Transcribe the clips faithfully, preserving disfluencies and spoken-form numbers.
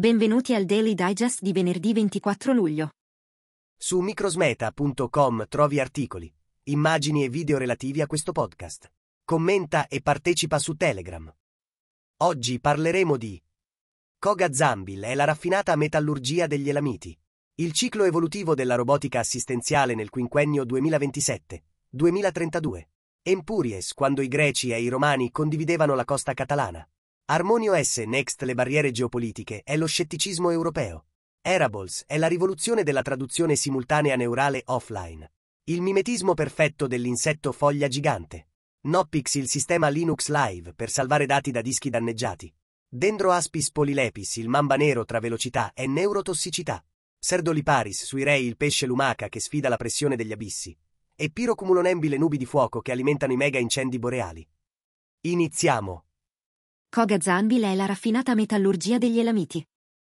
Benvenuti al Daily Digest di venerdì ventiquattro luglio. Su microsmeta punto com trovi articoli, immagini e video relativi a questo podcast. Commenta e partecipa su Telegram. Oggi parleremo di Koga Zambil è la raffinata metallurgia degli elamiti. Il ciclo evolutivo della robotica assistenziale nel quinquennio duemilaventisette duemilatrentadue. Empuries, quando i greci e i romani condividevano la costa catalana. Harmonio S. Next, le barriere geopolitiche, è lo scetticismo europeo. Erables è la rivoluzione della traduzione simultanea neurale offline. Il mimetismo perfetto dell'insetto foglia gigante. Knoppix, il sistema Linux Live per salvare dati da dischi danneggiati. Dendroaspis polylepis, il mamba nero tra velocità e neurotossicità. Pseudoliparis, sui rei, il pesce lumaca che sfida la pressione degli abissi. E Pyrocumulonembi, le nubi di fuoco che alimentano i mega incendi boreali. Iniziamo. Koga Zambil è la raffinata metallurgia degli elamiti.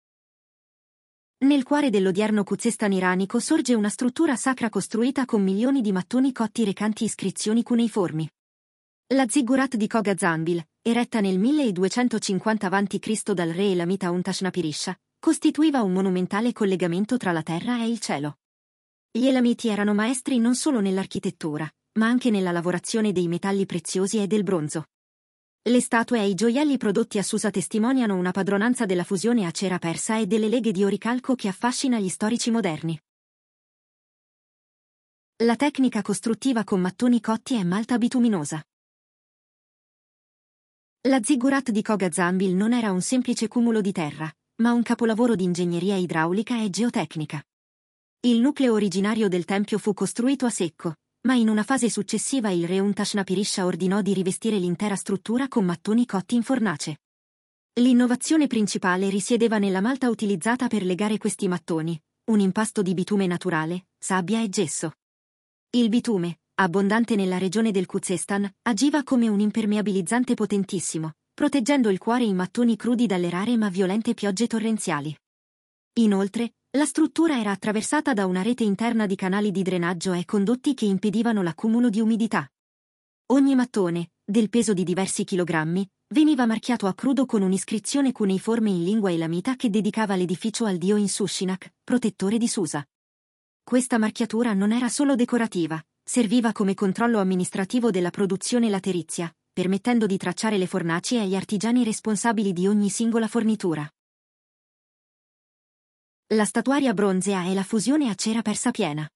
Nel cuore dell'odierno Khuzestan iranico sorge una struttura sacra costruita con milioni di mattoni cotti recanti iscrizioni cuneiformi. La ziggurat di Koga Zambil, eretta nel milleduecentocinquanta avanti Cristo dal re elamita Untashnapirisha, costituiva un monumentale collegamento tra la terra e il cielo. Gli elamiti erano maestri non solo nell'architettura, ma anche nella lavorazione dei metalli preziosi e del bronzo. Le statue e i gioielli prodotti a Susa testimoniano una padronanza della fusione a cera persa e delle leghe di oricalco che affascina gli storici moderni. La tecnica costruttiva con mattoni cotti è malta bituminosa. La ziggurat di Koga Zambil non era un semplice cumulo di terra, ma un capolavoro di ingegneria idraulica e geotecnica. Il nucleo originario del tempio fu costruito a secco, ma in una fase successiva il re Untashnapirisha ordinò di rivestire l'intera struttura con mattoni cotti in fornace. L'innovazione principale risiedeva nella malta utilizzata per legare questi mattoni, un impasto di bitume naturale, sabbia e gesso. Il bitume, abbondante nella regione del Khuzestan, agiva come un impermeabilizzante potentissimo, proteggendo il cuore in mattoni crudi dalle rare ma violente piogge torrenziali. Inoltre, la struttura era attraversata da una rete interna di canali di drenaggio e condotti che impedivano l'accumulo di umidità. Ogni mattone, del peso di diversi chilogrammi, veniva marchiato a crudo con un'iscrizione cuneiforme in lingua elamita che dedicava l'edificio al dio Inshushinak, protettore di Susa. Questa marchiatura non era solo decorativa, serviva come controllo amministrativo della produzione laterizia, permettendo di tracciare le fornaci e gli artigiani responsabili di ogni singola fornitura. La statuaria bronzea è la fusione a cera persa piena.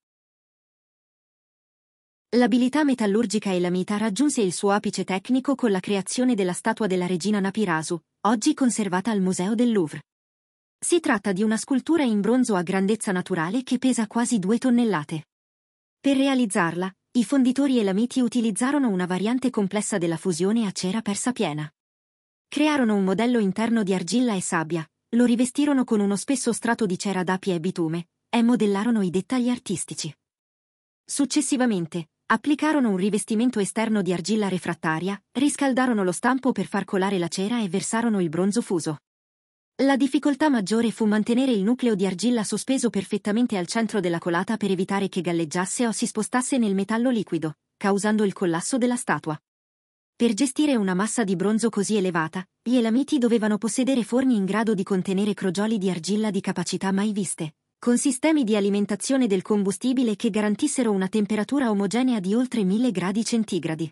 L'abilità metallurgica elamita raggiunse il suo apice tecnico con la creazione della statua della regina Napirasu, oggi conservata al Museo del Louvre. Si tratta di una scultura in bronzo a grandezza naturale che pesa quasi due tonnellate. Per realizzarla, i fonditori elamiti utilizzarono una variante complessa della fusione a cera persa piena. Crearono un modello interno di argilla e sabbia, lo rivestirono con uno spesso strato di cera d'api e bitume, e modellarono i dettagli artistici. Successivamente, applicarono un rivestimento esterno di argilla refrattaria, riscaldarono lo stampo per far colare la cera e versarono il bronzo fuso. La difficoltà maggiore fu mantenere il nucleo di argilla sospeso perfettamente al centro della colata per evitare che galleggiasse o si spostasse nel metallo liquido, causando il collasso della statua. Per gestire una massa di bronzo così elevata, gli elamiti dovevano possedere forni in grado di contenere crogioli di argilla di capacità mai viste, con sistemi di alimentazione del combustibile che garantissero una temperatura omogenea di oltre mille gradi centigradi.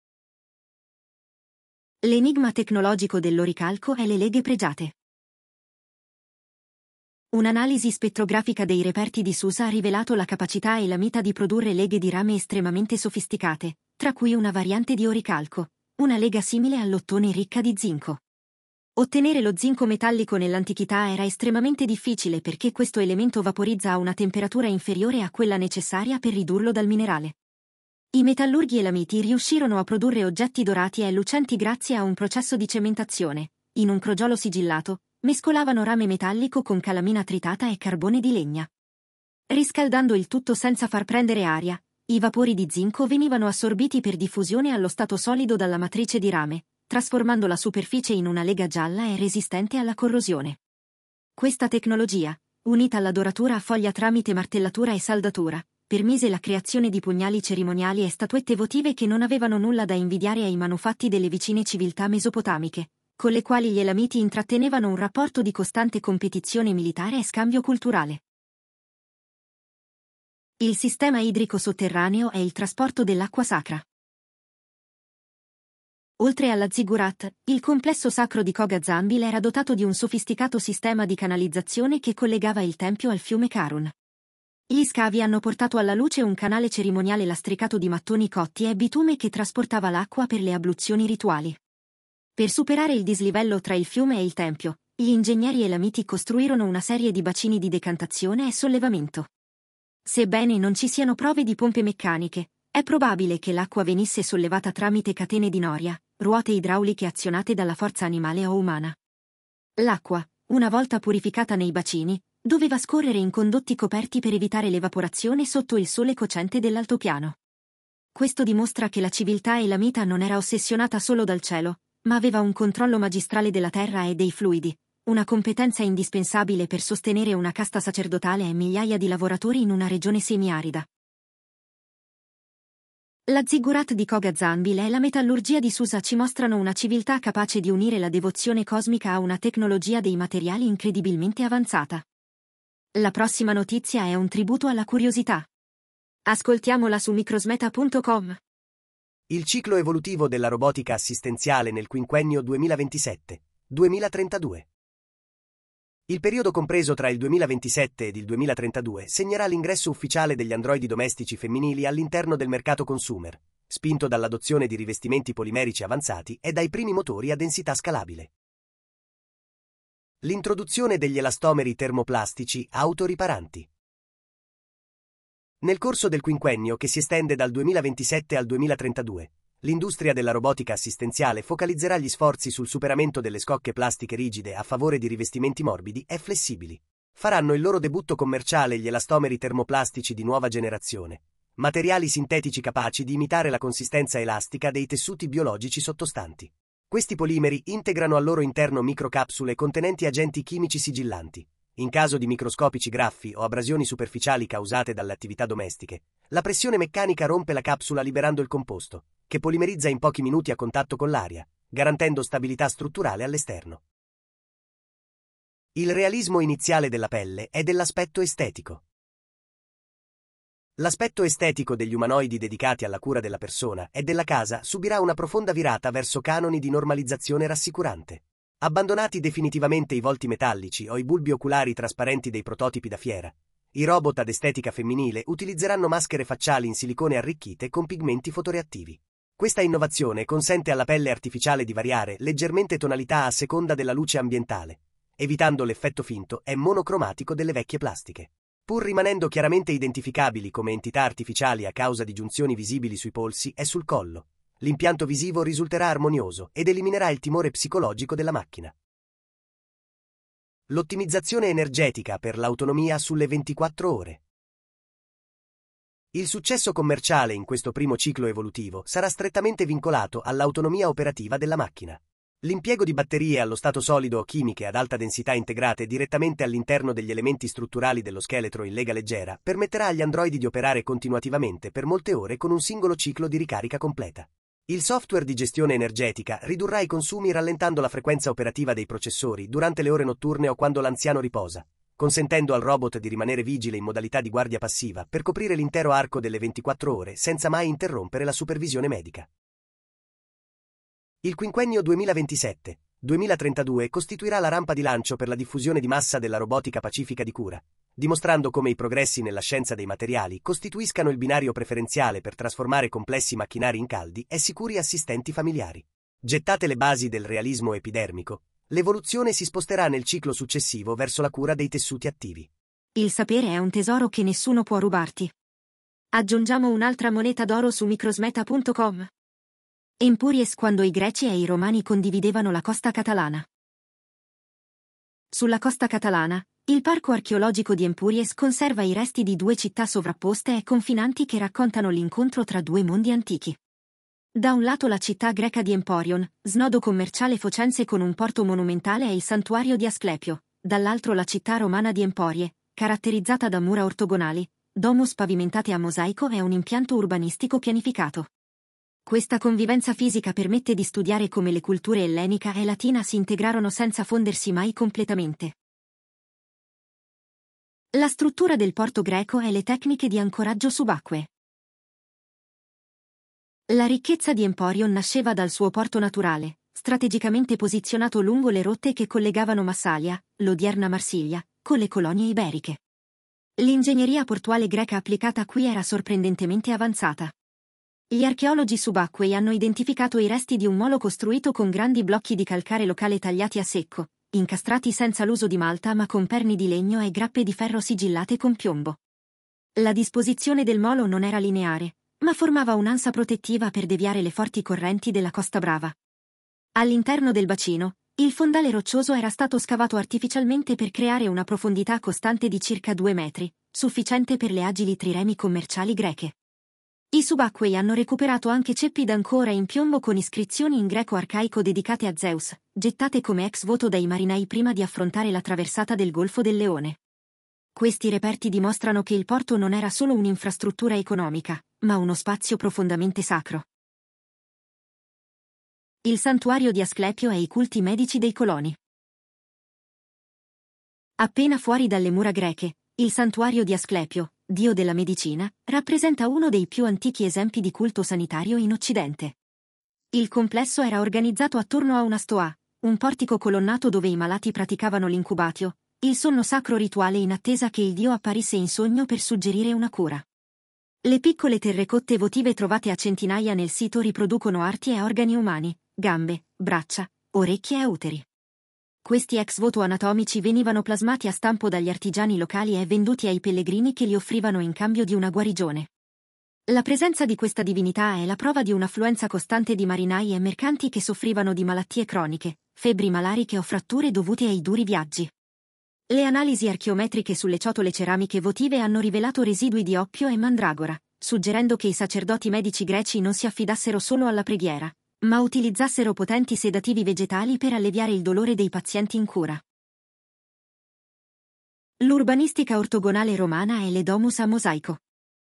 L'enigma tecnologico dell'oricalco è le leghe pregiate. Un'analisi spettrografica dei reperti di Susa ha rivelato la capacità elamita di produrre leghe di rame estremamente sofisticate, tra cui una variante di oricalco, una lega simile all'ottone ricca di zinco. Ottenere lo zinco metallico nell'antichità era estremamente difficile perché questo elemento vaporizza a una temperatura inferiore a quella necessaria per ridurlo dal minerale. I metallurghi elamiti riuscirono a produrre oggetti dorati e lucenti grazie a un processo di cementazione. In un crogiolo sigillato, mescolavano rame metallico con calamina tritata e carbone di legna. Riscaldando il tutto senza far prendere aria, i vapori di zinco venivano assorbiti per diffusione allo stato solido dalla matrice di rame, trasformando la superficie in una lega gialla e resistente alla corrosione. Questa tecnologia, unita alla doratura a foglia tramite martellatura e saldatura, permise la creazione di pugnali cerimoniali e statuette votive che non avevano nulla da invidiare ai manufatti delle vicine civiltà mesopotamiche, con le quali gli Elamiti intrattenevano un rapporto di costante competizione militare e scambio culturale. Il sistema idrico sotterraneo è il trasporto dell'acqua sacra. Oltre alla ziggurat, il complesso sacro di Koga Zambil era dotato di un sofisticato sistema di canalizzazione che collegava il tempio al fiume Karun. Gli scavi hanno portato alla luce un canale cerimoniale lastricato di mattoni cotti e bitume che trasportava l'acqua per le abluzioni rituali. Per superare il dislivello tra il fiume e il tempio, gli ingegneri elamiti costruirono una serie di bacini di decantazione e sollevamento. Sebbene non ci siano prove di pompe meccaniche, è probabile che l'acqua venisse sollevata tramite catene di noria, ruote idrauliche azionate dalla forza animale o umana. L'acqua, una volta purificata nei bacini, doveva scorrere in condotti coperti per evitare l'evaporazione sotto il sole cocente dell'altopiano. Questo dimostra che la civiltà elamita non era ossessionata solo dal cielo, ma aveva un controllo magistrale della terra e dei fluidi, una competenza indispensabile per sostenere una casta sacerdotale e migliaia di lavoratori in una regione semiarida. La ziggurat di Koga Zambil e la metallurgia di Susa ci mostrano una civiltà capace di unire la devozione cosmica a una tecnologia dei materiali incredibilmente avanzata. La prossima notizia è un tributo alla curiosità. Ascoltiamola su microsmeta punto com. Il ciclo evolutivo della robotica assistenziale nel quinquennio duemilaventisette duemilatrentadue. Il periodo compreso tra il duemilaventisette ed il duemilatrentadue segnerà l'ingresso ufficiale degli androidi domestici femminili all'interno del mercato consumer, spinto dall'adozione di rivestimenti polimerici avanzati e dai primi motori a densità scalabile. L'introduzione degli elastomeri termoplastici autoriparanti. Nel corso del quinquennio che si estende dal duemilaventisette al duemilatrentadue, l'industria della robotica assistenziale focalizzerà gli sforzi sul superamento delle scocche plastiche rigide a favore di rivestimenti morbidi e flessibili. Faranno il loro debutto commerciale gli elastomeri termoplastici di nuova generazione, materiali sintetici capaci di imitare la consistenza elastica dei tessuti biologici sottostanti. Questi polimeri integrano al loro interno microcapsule contenenti agenti chimici sigillanti. In caso di microscopici graffi o abrasioni superficiali causate dalle attività domestiche, la pressione meccanica rompe la capsula liberando il composto, che polimerizza in pochi minuti a contatto con l'aria, garantendo stabilità strutturale all'esterno. Il realismo iniziale della pelle è dell'aspetto estetico. L'aspetto estetico degli umanoidi dedicati alla cura della persona e della casa subirà una profonda virata verso canoni di normalizzazione rassicurante. Abbandonati definitivamente i volti metallici o i bulbi oculari trasparenti dei prototipi da fiera, i robot ad estetica femminile utilizzeranno maschere facciali in silicone arricchite con pigmenti fotoreattivi. Questa innovazione consente alla pelle artificiale di variare leggermente tonalità a seconda della luce ambientale, evitando l'effetto finto e monocromatico delle vecchie plastiche. Pur rimanendo chiaramente identificabili come entità artificiali a causa di giunzioni visibili sui polsi e sul collo, l'impianto visivo risulterà armonioso ed eliminerà il timore psicologico della macchina. L'ottimizzazione energetica per l'autonomia sulle ventiquattro ore. Il successo commerciale in questo primo ciclo evolutivo sarà strettamente vincolato all'autonomia operativa della macchina. L'impiego di batterie allo stato solido o chimiche ad alta densità integrate direttamente all'interno degli elementi strutturali dello scheletro in lega leggera permetterà agli androidi di operare continuativamente per molte ore con un singolo ciclo di ricarica completa. Il software di gestione energetica ridurrà i consumi rallentando la frequenza operativa dei processori durante le ore notturne o quando l'anziano riposa, consentendo al robot di rimanere vigile in modalità di guardia passiva per coprire l'intero arco delle ventiquattro ore senza mai interrompere la supervisione medica. Il quinquennio duemilaventisette duemilatrentadue costituirà la rampa di lancio per la diffusione di massa della robotica pacifica di cura, dimostrando come i progressi nella scienza dei materiali costituiscano il binario preferenziale per trasformare complessi macchinari in caldi e sicuri assistenti familiari. Gettate le basi del realismo epidermico, l'evoluzione si sposterà nel ciclo successivo verso la cura dei tessuti attivi. Il sapere è un tesoro che nessuno può rubarti. Aggiungiamo un'altra moneta d'oro su microsmeta punto com. Empuries quando i greci e i romani condividevano la costa catalana. Sulla costa catalana, il parco archeologico di Empuries conserva i resti di due città sovrapposte e confinanti che raccontano l'incontro tra due mondi antichi. Da un lato la città greca di Emporion, snodo commerciale focense con un porto monumentale e il santuario di Asclepio, dall'altro la città romana di Emporie, caratterizzata da mura ortogonali, domus pavimentate a mosaico e un impianto urbanistico pianificato. Questa convivenza fisica permette di studiare come le culture ellenica e latina si integrarono senza fondersi mai completamente. La struttura del porto greco e le tecniche di ancoraggio subacquee. La ricchezza di Emporion nasceva dal suo porto naturale, strategicamente posizionato lungo le rotte che collegavano Massalia, l'odierna Marsiglia, con le colonie iberiche. L'ingegneria portuale greca applicata qui era sorprendentemente avanzata. Gli archeologi subacquei hanno identificato i resti di un molo costruito con grandi blocchi di calcare locale tagliati a secco, incastrati senza l'uso di malta ma con perni di legno e grappe di ferro sigillate con piombo. La disposizione del molo non era lineare, ma formava un'ansa protettiva per deviare le forti correnti della Costa Brava. All'interno del bacino, il fondale roccioso era stato scavato artificialmente per creare una profondità costante di circa due metri, sufficiente per le agili triremi commerciali greche. I subacquei hanno recuperato anche ceppi d'ancora in piombo con iscrizioni in greco arcaico dedicate a Zeus, gettate come ex voto dai marinai prima di affrontare la traversata del Golfo del Leone. Questi reperti dimostrano che il porto non era solo un'infrastruttura economica, ma uno spazio profondamente sacro. Il santuario di Asclepio e i culti medici dei coloni. Appena fuori dalle mura greche, il santuario di Asclepio, dio della medicina, rappresenta uno dei più antichi esempi di culto sanitario in Occidente. Il complesso era organizzato attorno a una stoa, un portico colonnato dove i malati praticavano l'incubatio, il sonno sacro rituale in attesa che il dio apparisse in sogno per suggerire una cura. Le piccole terrecotte votive trovate a centinaia nel sito riproducono arti e organi umani, gambe, braccia, orecchie e uteri. Questi ex voto anatomici venivano plasmati a stampo dagli artigiani locali e venduti ai pellegrini che li offrivano in cambio di una guarigione. La presenza di questa divinità è la prova di un'affluenza costante di marinai e mercanti che soffrivano di malattie croniche, febbri malariche o fratture dovute ai duri viaggi. Le analisi archeometriche sulle ciotole ceramiche votive hanno rivelato residui di oppio e mandragora, suggerendo che i sacerdoti medici greci non si affidassero solo alla preghiera, ma utilizzassero potenti sedativi vegetali per alleviare il dolore dei pazienti in cura. L'urbanistica ortogonale romana e le domus a mosaico.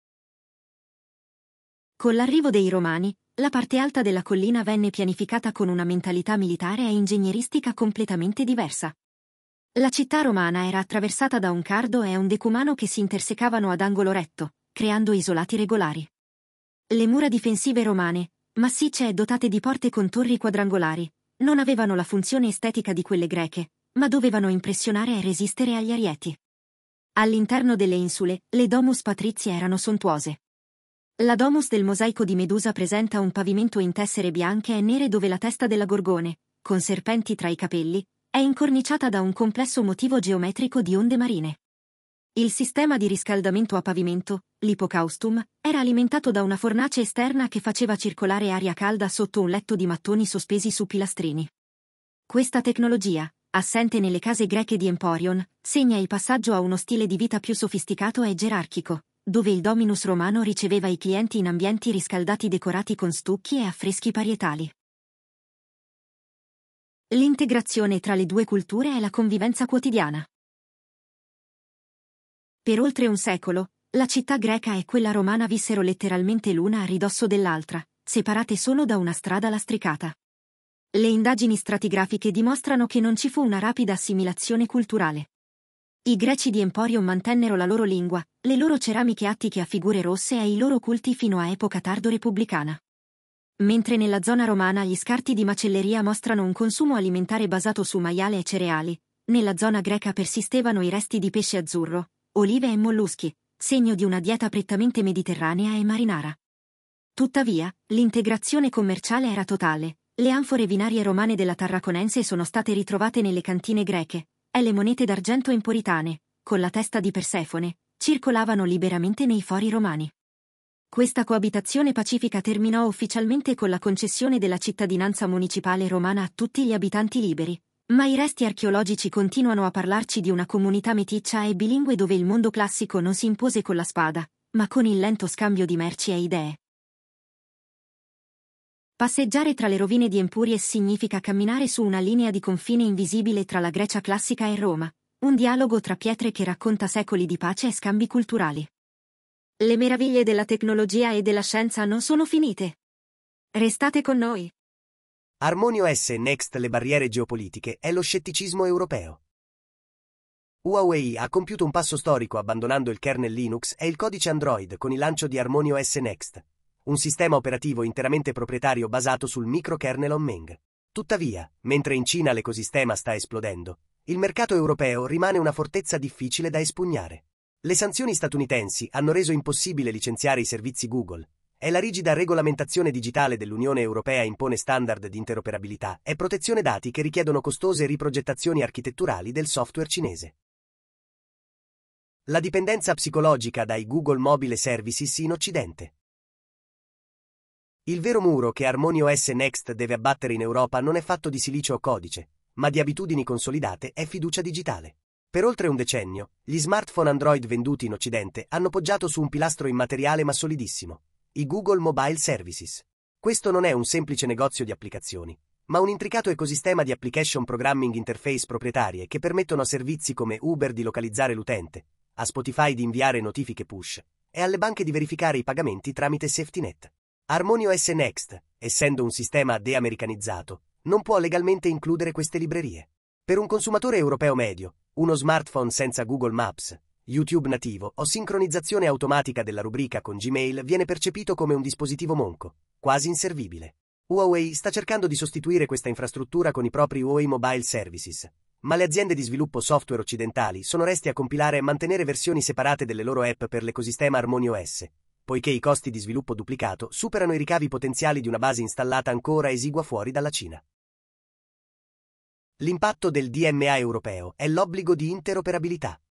Con l'arrivo dei Romani, la parte alta della collina venne pianificata con una mentalità militare e ingegneristica completamente diversa. La città romana era attraversata da un cardo e un decumano che si intersecavano ad angolo retto, creando isolati regolari. Le mura difensive romane, massicce e dotate di porte con torri quadrangolari, non avevano la funzione estetica di quelle greche, ma dovevano impressionare e resistere agli arieti. All'interno delle insule, le domus patrizie erano sontuose. La domus del mosaico di Medusa presenta un pavimento in tessere bianche e nere dove la testa della Gorgone, con serpenti tra i capelli, è incorniciata da un complesso motivo geometrico di onde marine. Il sistema di riscaldamento a pavimento, l'ipocaustum, era alimentato da una fornace esterna che faceva circolare aria calda sotto un letto di mattoni sospesi su pilastrini. Questa tecnologia, assente nelle case greche di Emporion, segna il passaggio a uno stile di vita più sofisticato e gerarchico, dove il dominus romano riceveva i clienti in ambienti riscaldati decorati con stucchi e affreschi parietali. L'integrazione tra le due culture e la convivenza quotidiana. Per oltre un secolo, la città greca e quella romana vissero letteralmente l'una a ridosso dell'altra, separate solo da una strada lastricata. Le indagini stratigrafiche dimostrano che non ci fu una rapida assimilazione culturale. I greci di Emporion mantennero la loro lingua, le loro ceramiche attiche a figure rosse e i loro culti fino a epoca tardo-repubblicana. Mentre nella zona romana gli scarti di macelleria mostrano un consumo alimentare basato su maiale e cereali, nella zona greca persistevano i resti di pesce azzurro, olive e molluschi, segno di una dieta prettamente mediterranea e marinara. Tuttavia, l'integrazione commerciale era totale, le anfore vinarie romane della Tarraconense sono state ritrovate nelle cantine greche, e le monete d'argento emporitane, con la testa di Persefone, circolavano liberamente nei fori romani. Questa coabitazione pacifica terminò ufficialmente con la concessione della cittadinanza municipale romana a tutti gli abitanti liberi, ma i resti archeologici continuano a parlarci di una comunità meticcia e bilingue dove il mondo classico non si impose con la spada, ma con il lento scambio di merci e idee. Passeggiare tra le rovine di Empuries significa camminare su una linea di confine invisibile tra la Grecia classica e Roma, un dialogo tra pietre che racconta secoli di pace e scambi culturali. Le meraviglie della tecnologia e della scienza non sono finite. Restate con noi. HarmonyOS Next, le barriere geopolitiche e lo scetticismo europeo. Huawei ha compiuto un passo storico abbandonando il kernel Linux e il codice Android con il lancio di HarmonyOS Next, un sistema operativo interamente proprietario basato sul microkernel Onmeng. Tuttavia, mentre in Cina l'ecosistema sta esplodendo, il mercato europeo rimane una fortezza difficile da espugnare. Le sanzioni statunitensi hanno reso impossibile licenziare i servizi Google, e la rigida regolamentazione digitale dell'Unione Europea impone standard di interoperabilità e protezione dati che richiedono costose riprogettazioni architetturali del software cinese. La dipendenza psicologica dai Google Mobile Services in Occidente. Il vero muro che HarmonyOS Next deve abbattere in Europa non è fatto di silicio o codice, ma di abitudini consolidate e fiducia digitale. Per oltre un decennio, gli smartphone Android venduti in Occidente hanno poggiato su un pilastro immateriale ma solidissimo: i Google Mobile Services. Questo non è un semplice negozio di applicazioni, ma un intricato ecosistema di application programming interface proprietarie che permettono a servizi come Uber di localizzare l'utente, a Spotify di inviare notifiche push e alle banche di verificare i pagamenti tramite SafetyNet. HarmonyOS Next, essendo un sistema de-americanizzato, non può legalmente includere queste librerie. Per un consumatore europeo medio, uno smartphone senza Google Maps, YouTube nativo o sincronizzazione automatica della rubrica con Gmail viene percepito come un dispositivo monco, quasi inservibile. Huawei sta cercando di sostituire questa infrastruttura con i propri Huawei Mobile Services, ma le aziende di sviluppo software occidentali sono resti a compilare e mantenere versioni separate delle loro app per l'ecosistema HarmonyOS, poiché i costi di sviluppo duplicato superano i ricavi potenziali di una base installata ancora esigua fuori dalla Cina. L'impatto del D M A europeo è l'obbligo di interoperabilità.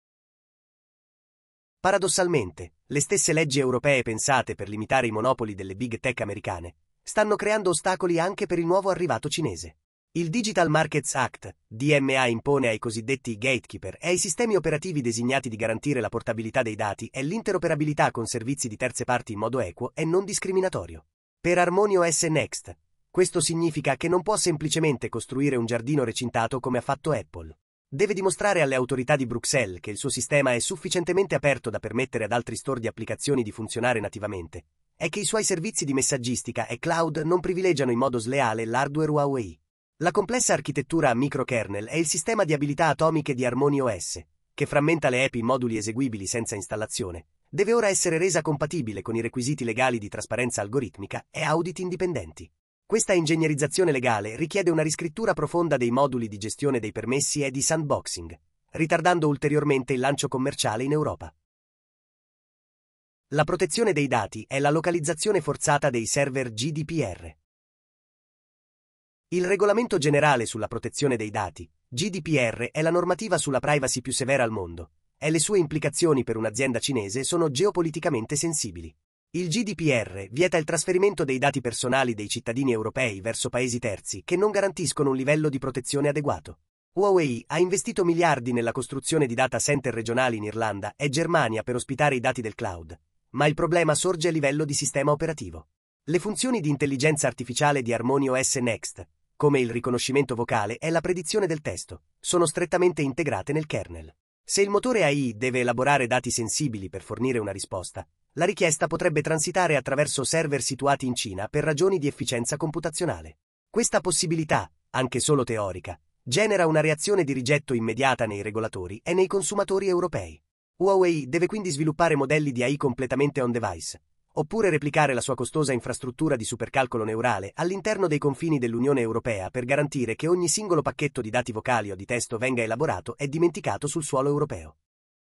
Paradossalmente, le stesse leggi europee pensate per limitare i monopoli delle big tech americane stanno creando ostacoli anche per il nuovo arrivato cinese. Il Digital Markets Act, D M A, impone ai cosiddetti gatekeeper e ai sistemi operativi designati di garantire la portabilità dei dati e l'interoperabilità con servizi di terze parti in modo equo e non discriminatorio. Per HarmonyOS Next, questo significa che non può semplicemente costruire un giardino recintato come ha fatto Apple. Deve dimostrare alle autorità di Bruxelles che il suo sistema è sufficientemente aperto da permettere ad altri store di applicazioni di funzionare nativamente, e che i suoi servizi di messaggistica e cloud non privilegiano in modo sleale l'hardware Huawei. La complessa architettura a microkernel è il sistema di abilità atomiche di HarmonyOS, che frammenta le app in moduli eseguibili senza installazione, deve ora essere resa compatibile con i requisiti legali di trasparenza algoritmica e audit indipendenti. Questa ingegnerizzazione legale richiede una riscrittura profonda dei moduli di gestione dei permessi e di sandboxing, ritardando ulteriormente il lancio commerciale in Europa. La protezione dei dati è la localizzazione forzata dei server G D P R. Il Regolamento Generale sulla Protezione dei Dati, G D P R, è la normativa sulla privacy più severa al mondo, e le sue implicazioni per un'azienda cinese sono geopoliticamente sensibili. Il G D P R vieta il trasferimento dei dati personali dei cittadini europei verso paesi terzi che non garantiscono un livello di protezione adeguato. Huawei ha investito miliardi nella costruzione di data center regionali in Irlanda e Germania per ospitare i dati del cloud, ma il problema sorge a livello di sistema operativo. Le funzioni di intelligenza artificiale di HarmonyOS Next, come il riconoscimento vocale e la predizione del testo, sono strettamente integrate nel kernel. Se il motore A I deve elaborare dati sensibili per fornire una risposta, la richiesta potrebbe transitare attraverso server situati in Cina per ragioni di efficienza computazionale. Questa possibilità, anche solo teorica, genera una reazione di rigetto immediata nei regolatori e nei consumatori europei. Huawei deve quindi sviluppare modelli di A I completamente on-device, oppure replicare la sua costosa infrastruttura di supercalcolo neurale all'interno dei confini dell'Unione Europea per garantire che ogni singolo pacchetto di dati vocali o di testo venga elaborato e dimenticato sul suolo europeo.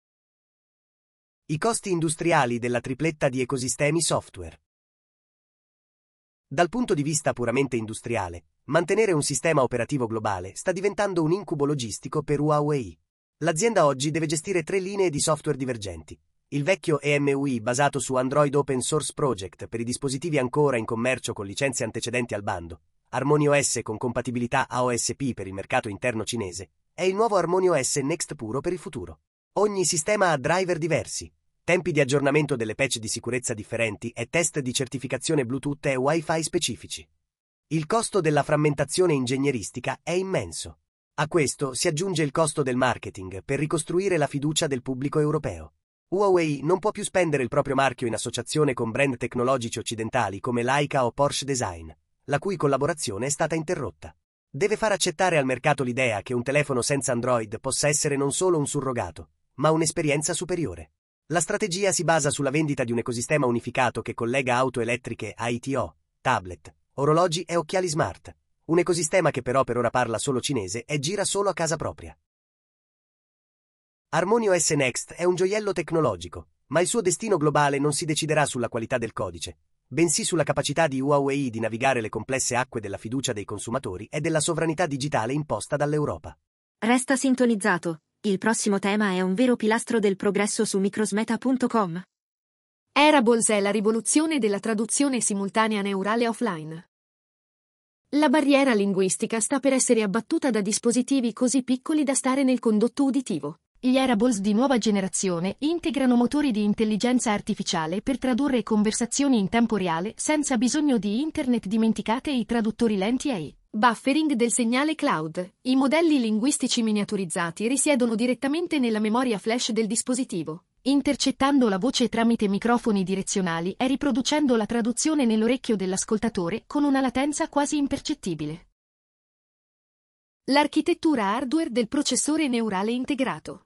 I costi industriali della tripletta di ecosistemi software. Dal punto di vista puramente industriale, mantenere un sistema operativo globale sta diventando un incubo logistico per Huawei. L'azienda oggi deve gestire tre linee di software divergenti. Il vecchio E M U I basato su Android Open Source Project per i dispositivi ancora in commercio con licenze antecedenti al bando, HarmonyOS con compatibilità A O S P per il mercato interno cinese, e il nuovo HarmonyOS Next puro per il futuro. Ogni sistema ha driver diversi, tempi di aggiornamento delle patch di sicurezza differenti e test di certificazione Bluetooth e Wi-Fi specifici. Il costo della frammentazione ingegneristica è immenso. A questo si aggiunge il costo del marketing per ricostruire la fiducia del pubblico europeo. Huawei non può più spendere il proprio marchio in associazione con brand tecnologici occidentali come Leica o Porsche Design, la cui collaborazione è stata interrotta. Deve far accettare al mercato l'idea che un telefono senza Android possa essere non solo un surrogato, ma un'esperienza superiore. La strategia si basa sulla vendita di un ecosistema unificato che collega auto elettriche a I T O, tablet, orologi e occhiali smart. Un ecosistema che però per ora parla solo cinese e gira solo a casa propria. Harmony O S Next è un gioiello tecnologico, ma il suo destino globale non si deciderà sulla qualità del codice, bensì sulla capacità di Huawei di navigare le complesse acque della fiducia dei consumatori e della sovranità digitale imposta dall'Europa. Resta sintonizzato, il prossimo tema è un vero pilastro del progresso su microsmeta punto com. Wearables è la rivoluzione della traduzione simultanea neurale offline. La barriera linguistica sta per essere abbattuta da dispositivi così piccoli da stare nel condotto uditivo. Gli wearables di nuova generazione integrano motori di intelligenza artificiale per tradurre conversazioni in tempo reale senza bisogno di internet. Dimenticate i traduttori lenti e i buffering del segnale cloud. I modelli linguistici miniaturizzati risiedono direttamente nella memoria flash del dispositivo, intercettando la voce tramite microfoni direzionali e riproducendo la traduzione nell'orecchio dell'ascoltatore con una latenza quasi impercettibile. L'architettura hardware del processore neurale integrato.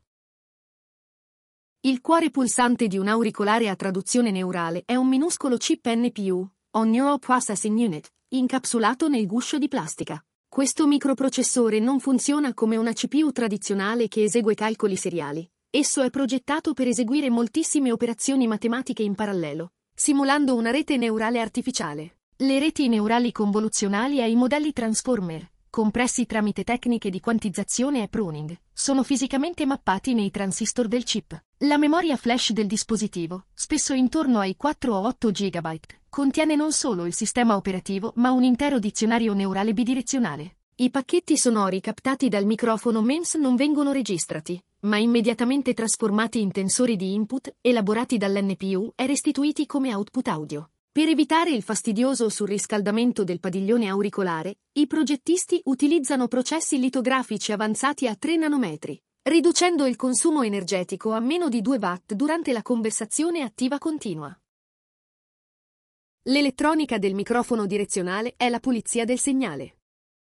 Il cuore pulsante di un auricolare a traduzione neurale è un minuscolo chip N P U, o Neural Processing Unit, incapsulato nel guscio di plastica. Questo microprocessore non funziona come una C P U tradizionale che esegue calcoli seriali. Esso è progettato per eseguire moltissime operazioni matematiche in parallelo, simulando una rete neurale artificiale. Le reti neurali convoluzionali e i modelli transformer, compressi tramite tecniche di quantizzazione e pruning, sono fisicamente mappati nei transistor del chip. La memoria flash del dispositivo, spesso intorno ai quattro o otto giga, contiene non solo il sistema operativo ma un intero dizionario neurale bidirezionale. I pacchetti sonori captati dal microfono M E M S non vengono registrati, ma immediatamente trasformati in tensori di input, elaborati dall'N P U e restituiti come output audio. Per evitare il fastidioso surriscaldamento del padiglione auricolare, i progettisti utilizzano processi litografici avanzati a tre nanometri, riducendo il consumo energetico a meno di due watt durante la conversazione attiva continua. L'elettronica del microfono direzionale è la pulizia del segnale.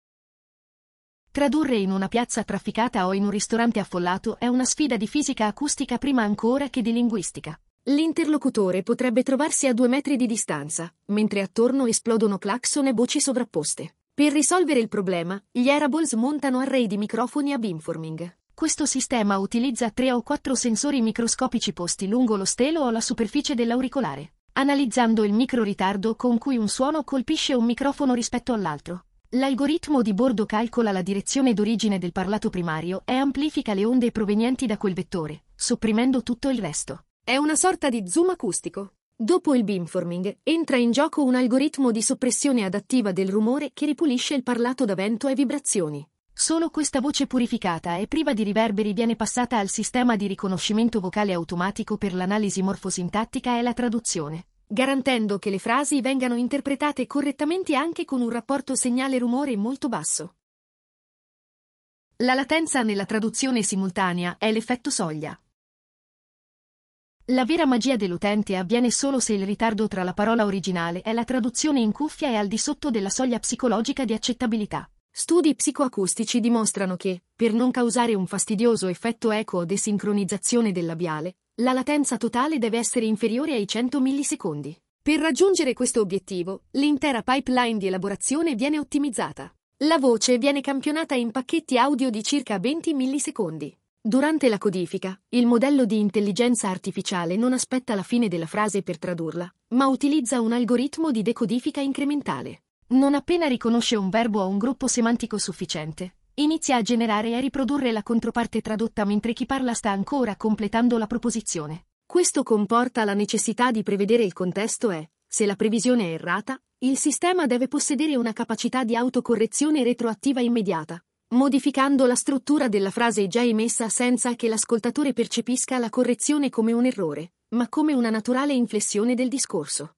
Tradurre in una piazza trafficata o in un ristorante affollato è una sfida di fisica acustica prima ancora che di linguistica. L'interlocutore potrebbe trovarsi a due metri di distanza, mentre attorno esplodono clacson e voci sovrapposte. Per risolvere il problema, gli wearables montano array di microfoni a beamforming. Questo sistema utilizza tre o quattro sensori microscopici posti lungo lo stelo o la superficie dell'auricolare, analizzando il micro ritardo con cui un suono colpisce un microfono rispetto all'altro. L'algoritmo di bordo calcola la direzione d'origine del parlato primario e amplifica le onde provenienti da quel vettore, sopprimendo tutto il resto. È una sorta di zoom acustico. Dopo il beamforming, entra in gioco un algoritmo di soppressione adattiva del rumore che ripulisce il parlato da vento e vibrazioni. Solo questa voce purificata e priva di riverberi viene passata al sistema di riconoscimento vocale automatico per l'analisi morfosintattica e la traduzione, garantendo che le frasi vengano interpretate correttamente anche con un rapporto segnale-rumore molto basso. La latenza nella traduzione simultanea è l'effetto soglia. La vera magia dell'utente avviene solo se il ritardo tra la parola originale e la traduzione in cuffia è al di sotto della soglia psicologica di accettabilità. Studi psicoacustici dimostrano che, per non causare un fastidioso effetto eco o desincronizzazione del labiale, la latenza totale deve essere inferiore ai cento millisecondi. Per raggiungere questo obiettivo, l'intera pipeline di elaborazione viene ottimizzata. La voce viene campionata in pacchetti audio di circa venti millisecondi. Durante la codifica, il modello di intelligenza artificiale non aspetta la fine della frase per tradurla, ma utilizza un algoritmo di decodifica incrementale. Non appena riconosce un verbo o un gruppo semantico sufficiente, inizia a generare e riprodurre la controparte tradotta mentre chi parla sta ancora completando la proposizione. Questo comporta la necessità di prevedere il contesto e, se la previsione è errata, il sistema deve possedere una capacità di autocorrezione retroattiva immediata, modificando la struttura della frase già emessa senza che l'ascoltatore percepisca la correzione come un errore, ma come una naturale inflessione del discorso.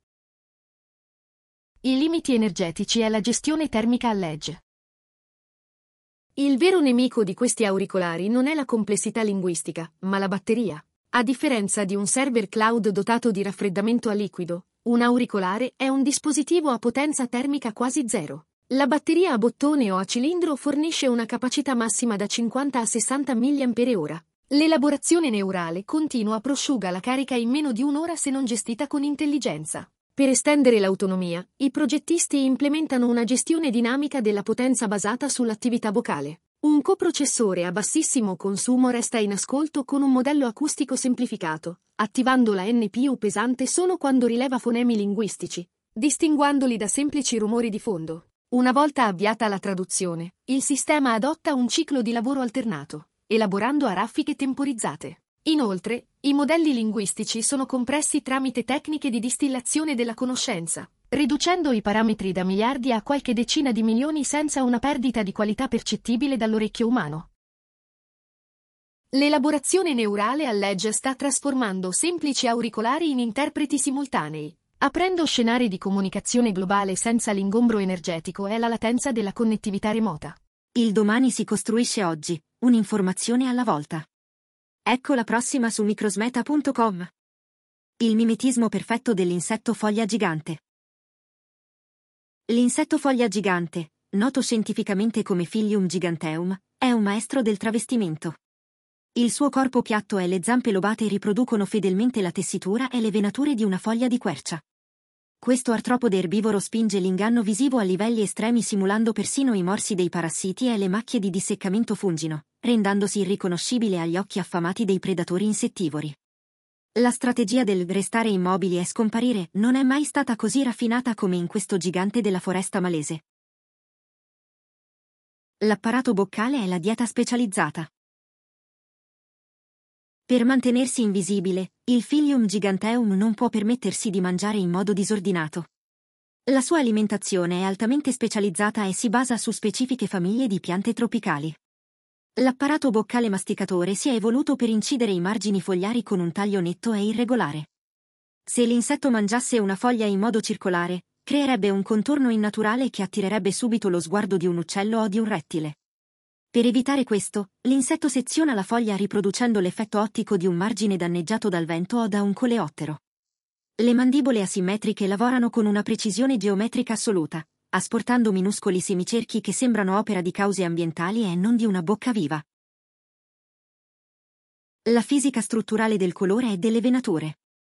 I limiti energetici e la gestione termica all'edge. Il vero nemico di questi auricolari non è la complessità linguistica, ma la batteria. A differenza di un server cloud dotato di raffreddamento a liquido, Un auricolare è un dispositivo a potenza termica quasi zero. La batteria a bottone o a cilindro fornisce una capacità massima da cinquanta a sessanta milliamperi ora. L'elaborazione neurale continua prosciuga la carica in meno di un'ora se non gestita con intelligenza. Per estendere l'autonomia, i progettisti implementano una gestione dinamica della potenza basata sull'attività vocale. Un coprocessore a bassissimo consumo resta in ascolto con un modello acustico semplificato, attivando la N P U pesante solo quando rileva fonemi linguistici, distinguendoli da semplici rumori di fondo. Una volta avviata la traduzione, il sistema adotta un ciclo di lavoro alternato, elaborando a raffiche temporizzate. Inoltre, i modelli linguistici sono compressi tramite tecniche di distillazione della conoscenza, riducendo i parametri da miliardi a qualche decina di milioni senza una perdita di qualità percettibile dall'orecchio umano. L'elaborazione neurale all'edge sta trasformando semplici auricolari in interpreti simultanei, aprendo scenari di comunicazione globale senza l'ingombro energetico e la latenza della connettività remota. Il domani si costruisce oggi, un'informazione alla volta. Ecco la prossima su microsmeta punto com. Il mimetismo perfetto dell'insetto foglia gigante. L'insetto foglia gigante, noto scientificamente come Phyllium giganteum, è un maestro del travestimento. Il suo corpo piatto e le zampe lobate riproducono fedelmente la tessitura e le venature di una foglia di quercia. Questo artropode erbivoro spinge l'inganno visivo a livelli estremi simulando persino i morsi dei parassiti e le macchie di disseccamento fungino, rendendosi irriconoscibile agli occhi affamati dei predatori insettivori. La strategia del restare immobili e scomparire non è mai stata così raffinata come in questo gigante della foresta malese. L'apparato boccale è la dieta specializzata. Per mantenersi invisibile, il Phyllium giganteum non può permettersi di mangiare in modo disordinato. La sua alimentazione è altamente specializzata e si basa su specifiche famiglie di piante tropicali. L'apparato boccale masticatore si è evoluto per incidere i margini fogliari con un taglio netto e irregolare. Se l'insetto mangiasse una foglia in modo circolare, creerebbe un contorno innaturale che attirerebbe subito lo sguardo di un uccello o di un rettile. Per evitare questo, l'insetto seziona la foglia riproducendo l'effetto ottico di un margine danneggiato dal vento o da un coleottero. Le mandibole asimmetriche lavorano con una precisione geometrica assoluta, asportando minuscoli semicerchi che sembrano opera di cause ambientali e non di una bocca viva. La fisica strutturale del colore e delle venature.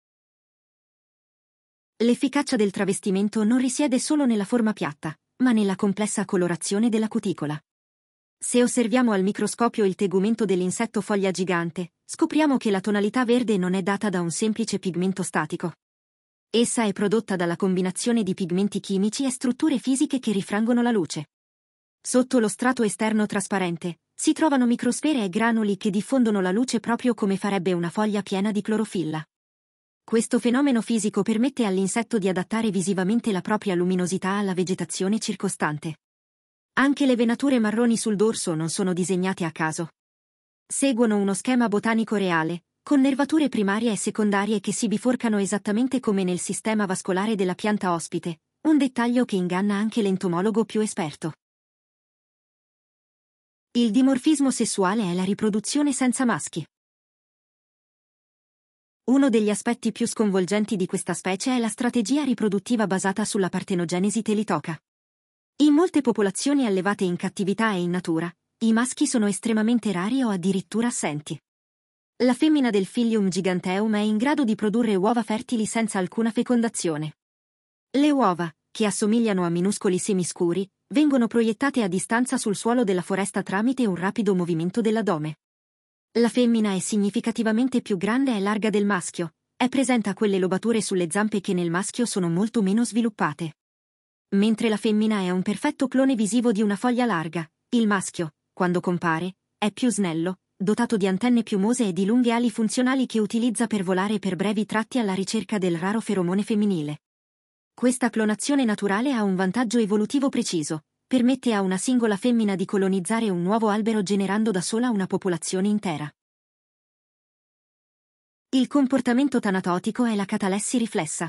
L'efficacia del travestimento non risiede solo nella forma piatta, ma nella complessa colorazione della cuticola. Se osserviamo al microscopio il tegumento dell'insetto foglia gigante, scopriamo che la tonalità verde non è data da un semplice pigmento statico. Essa è prodotta dalla combinazione di pigmenti chimici e strutture fisiche che rifrangono la luce. Sotto lo strato esterno trasparente, si trovano microsfere e granuli che diffondono la luce proprio come farebbe una foglia piena di clorofilla. Questo fenomeno fisico permette all'insetto di adattare visivamente la propria luminosità alla vegetazione circostante. Anche le venature marroni sul dorso non sono disegnate a caso. Seguono uno schema botanico reale, con nervature primarie e secondarie che si biforcano esattamente come nel sistema vascolare della pianta ospite, un dettaglio che inganna anche l'entomologo più esperto. Il dimorfismo sessuale è la riproduzione senza maschi. Uno degli aspetti più sconvolgenti di questa specie è la strategia riproduttiva basata sulla partenogenesi telitoca. In molte popolazioni allevate in cattività e in natura, i maschi sono estremamente rari o addirittura assenti. La femmina del Phyllium giganteum è in grado di produrre uova fertili senza alcuna fecondazione. Le uova, che assomigliano a minuscoli semi scuri, vengono proiettate a distanza sul suolo della foresta tramite un rapido movimento dell'addome. La femmina è significativamente più grande e larga del maschio, e presenta quelle lobature sulle zampe che nel maschio sono molto meno sviluppate. Mentre la femmina è un perfetto clone visivo di una foglia larga, il maschio, quando compare, è più snello, dotato di antenne piumose e di lunghe ali funzionali che utilizza per volare per brevi tratti alla ricerca del raro feromone femminile. Questa clonazione naturale ha un vantaggio evolutivo preciso: permette a una singola femmina di colonizzare un nuovo albero generando da sola una popolazione intera. Il comportamento tanatotico è la catalessi riflessa.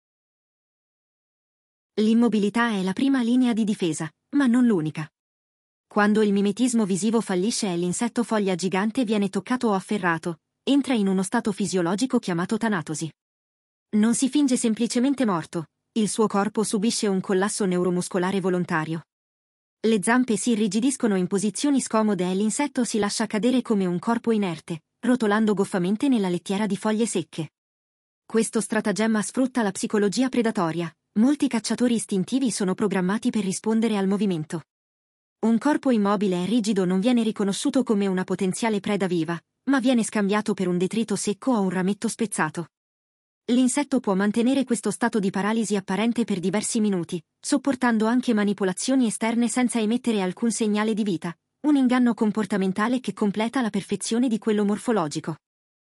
L'immobilità è la prima linea di difesa, ma non l'unica. Quando il mimetismo visivo fallisce e l'insetto foglia gigante viene toccato o afferrato, entra in uno stato fisiologico chiamato tanatosi. Non si finge semplicemente morto, il suo corpo subisce un collasso neuromuscolare volontario. Le zampe si irrigidiscono in posizioni scomode e l'insetto si lascia cadere come un corpo inerte, rotolando goffamente nella lettiera di foglie secche. Questo stratagemma sfrutta la psicologia predatoria. Molti cacciatori istintivi sono programmati per rispondere al movimento. Un corpo immobile e rigido non viene riconosciuto come una potenziale preda viva, ma viene scambiato per un detrito secco o un rametto spezzato. L'insetto può mantenere questo stato di paralisi apparente per diversi minuti, sopportando anche manipolazioni esterne senza emettere alcun segnale di vita, un inganno comportamentale che completa la perfezione di quello morfologico.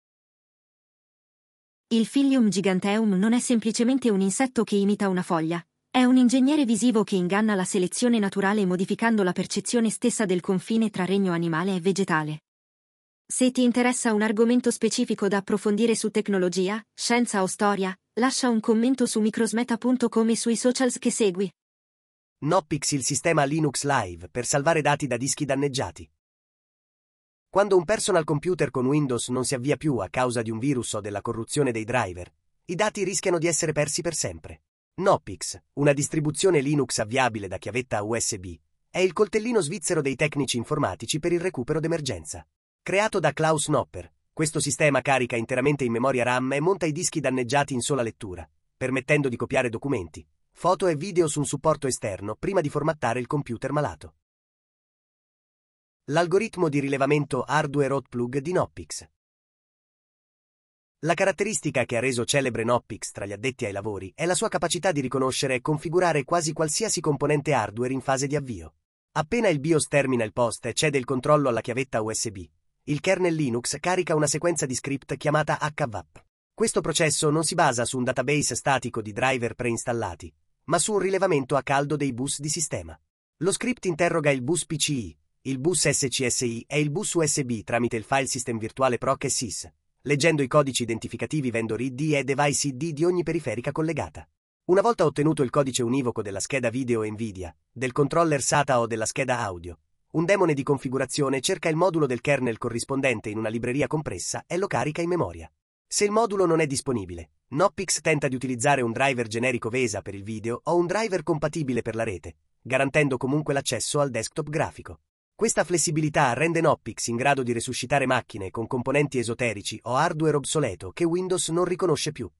Il Phyllium giganteum non è semplicemente un insetto che imita una foglia, è un ingegnere visivo che inganna la selezione naturale modificando la percezione stessa del confine tra regno animale e vegetale. Se ti interessa un argomento specifico da approfondire su tecnologia, scienza o storia, lascia un commento su microsmeta punto com e sui socials che segui. Knoppix, il sistema Linux Live per salvare dati da dischi danneggiati. Quando un personal computer con Windows non si avvia più a causa di un virus o della corruzione dei driver, i dati rischiano di essere persi per sempre. Knoppix, una distribuzione Linux avviabile da chiavetta U S B, è il coltellino svizzero dei tecnici informatici per il recupero d'emergenza. Creato da Klaus Knopper, questo sistema carica interamente in memoria RAM e monta i dischi danneggiati in sola lettura, permettendo di copiare documenti, foto e video su un supporto esterno prima di formattare il computer malato. L'algoritmo di rilevamento Hardware Hotplug di Knoppix. La caratteristica che ha reso celebre Knoppix tra gli addetti ai lavori è la sua capacità di riconoscere e configurare quasi qualsiasi componente hardware in fase di avvio. Appena il BIOS termina il post e cede il controllo alla chiavetta U S B, il kernel Linux carica una sequenza di script chiamata H V A P. Questo processo non si basa su un database statico di driver preinstallati, ma su un rilevamento a caldo dei bus di sistema. Lo script interroga il bus P C I, il bus S C S I e il bus U S B tramite il file system virtuale proc e sys, leggendo i codici identificativi vendor I D e device I D di ogni periferica collegata. Una volta ottenuto il codice univoco della scheda video Nvidia, del controller SATA o della scheda audio, un demone di configurazione cerca il modulo del kernel corrispondente in una libreria compressa e lo carica in memoria. Se il modulo non è disponibile, Knoppix tenta di utilizzare un driver generico VESA per il video o un driver compatibile per la rete, garantendo comunque l'accesso al desktop grafico. Questa flessibilità rende Knoppix in grado di resuscitare macchine con componenti esoterici o hardware obsoleto che Windows non riconosce più.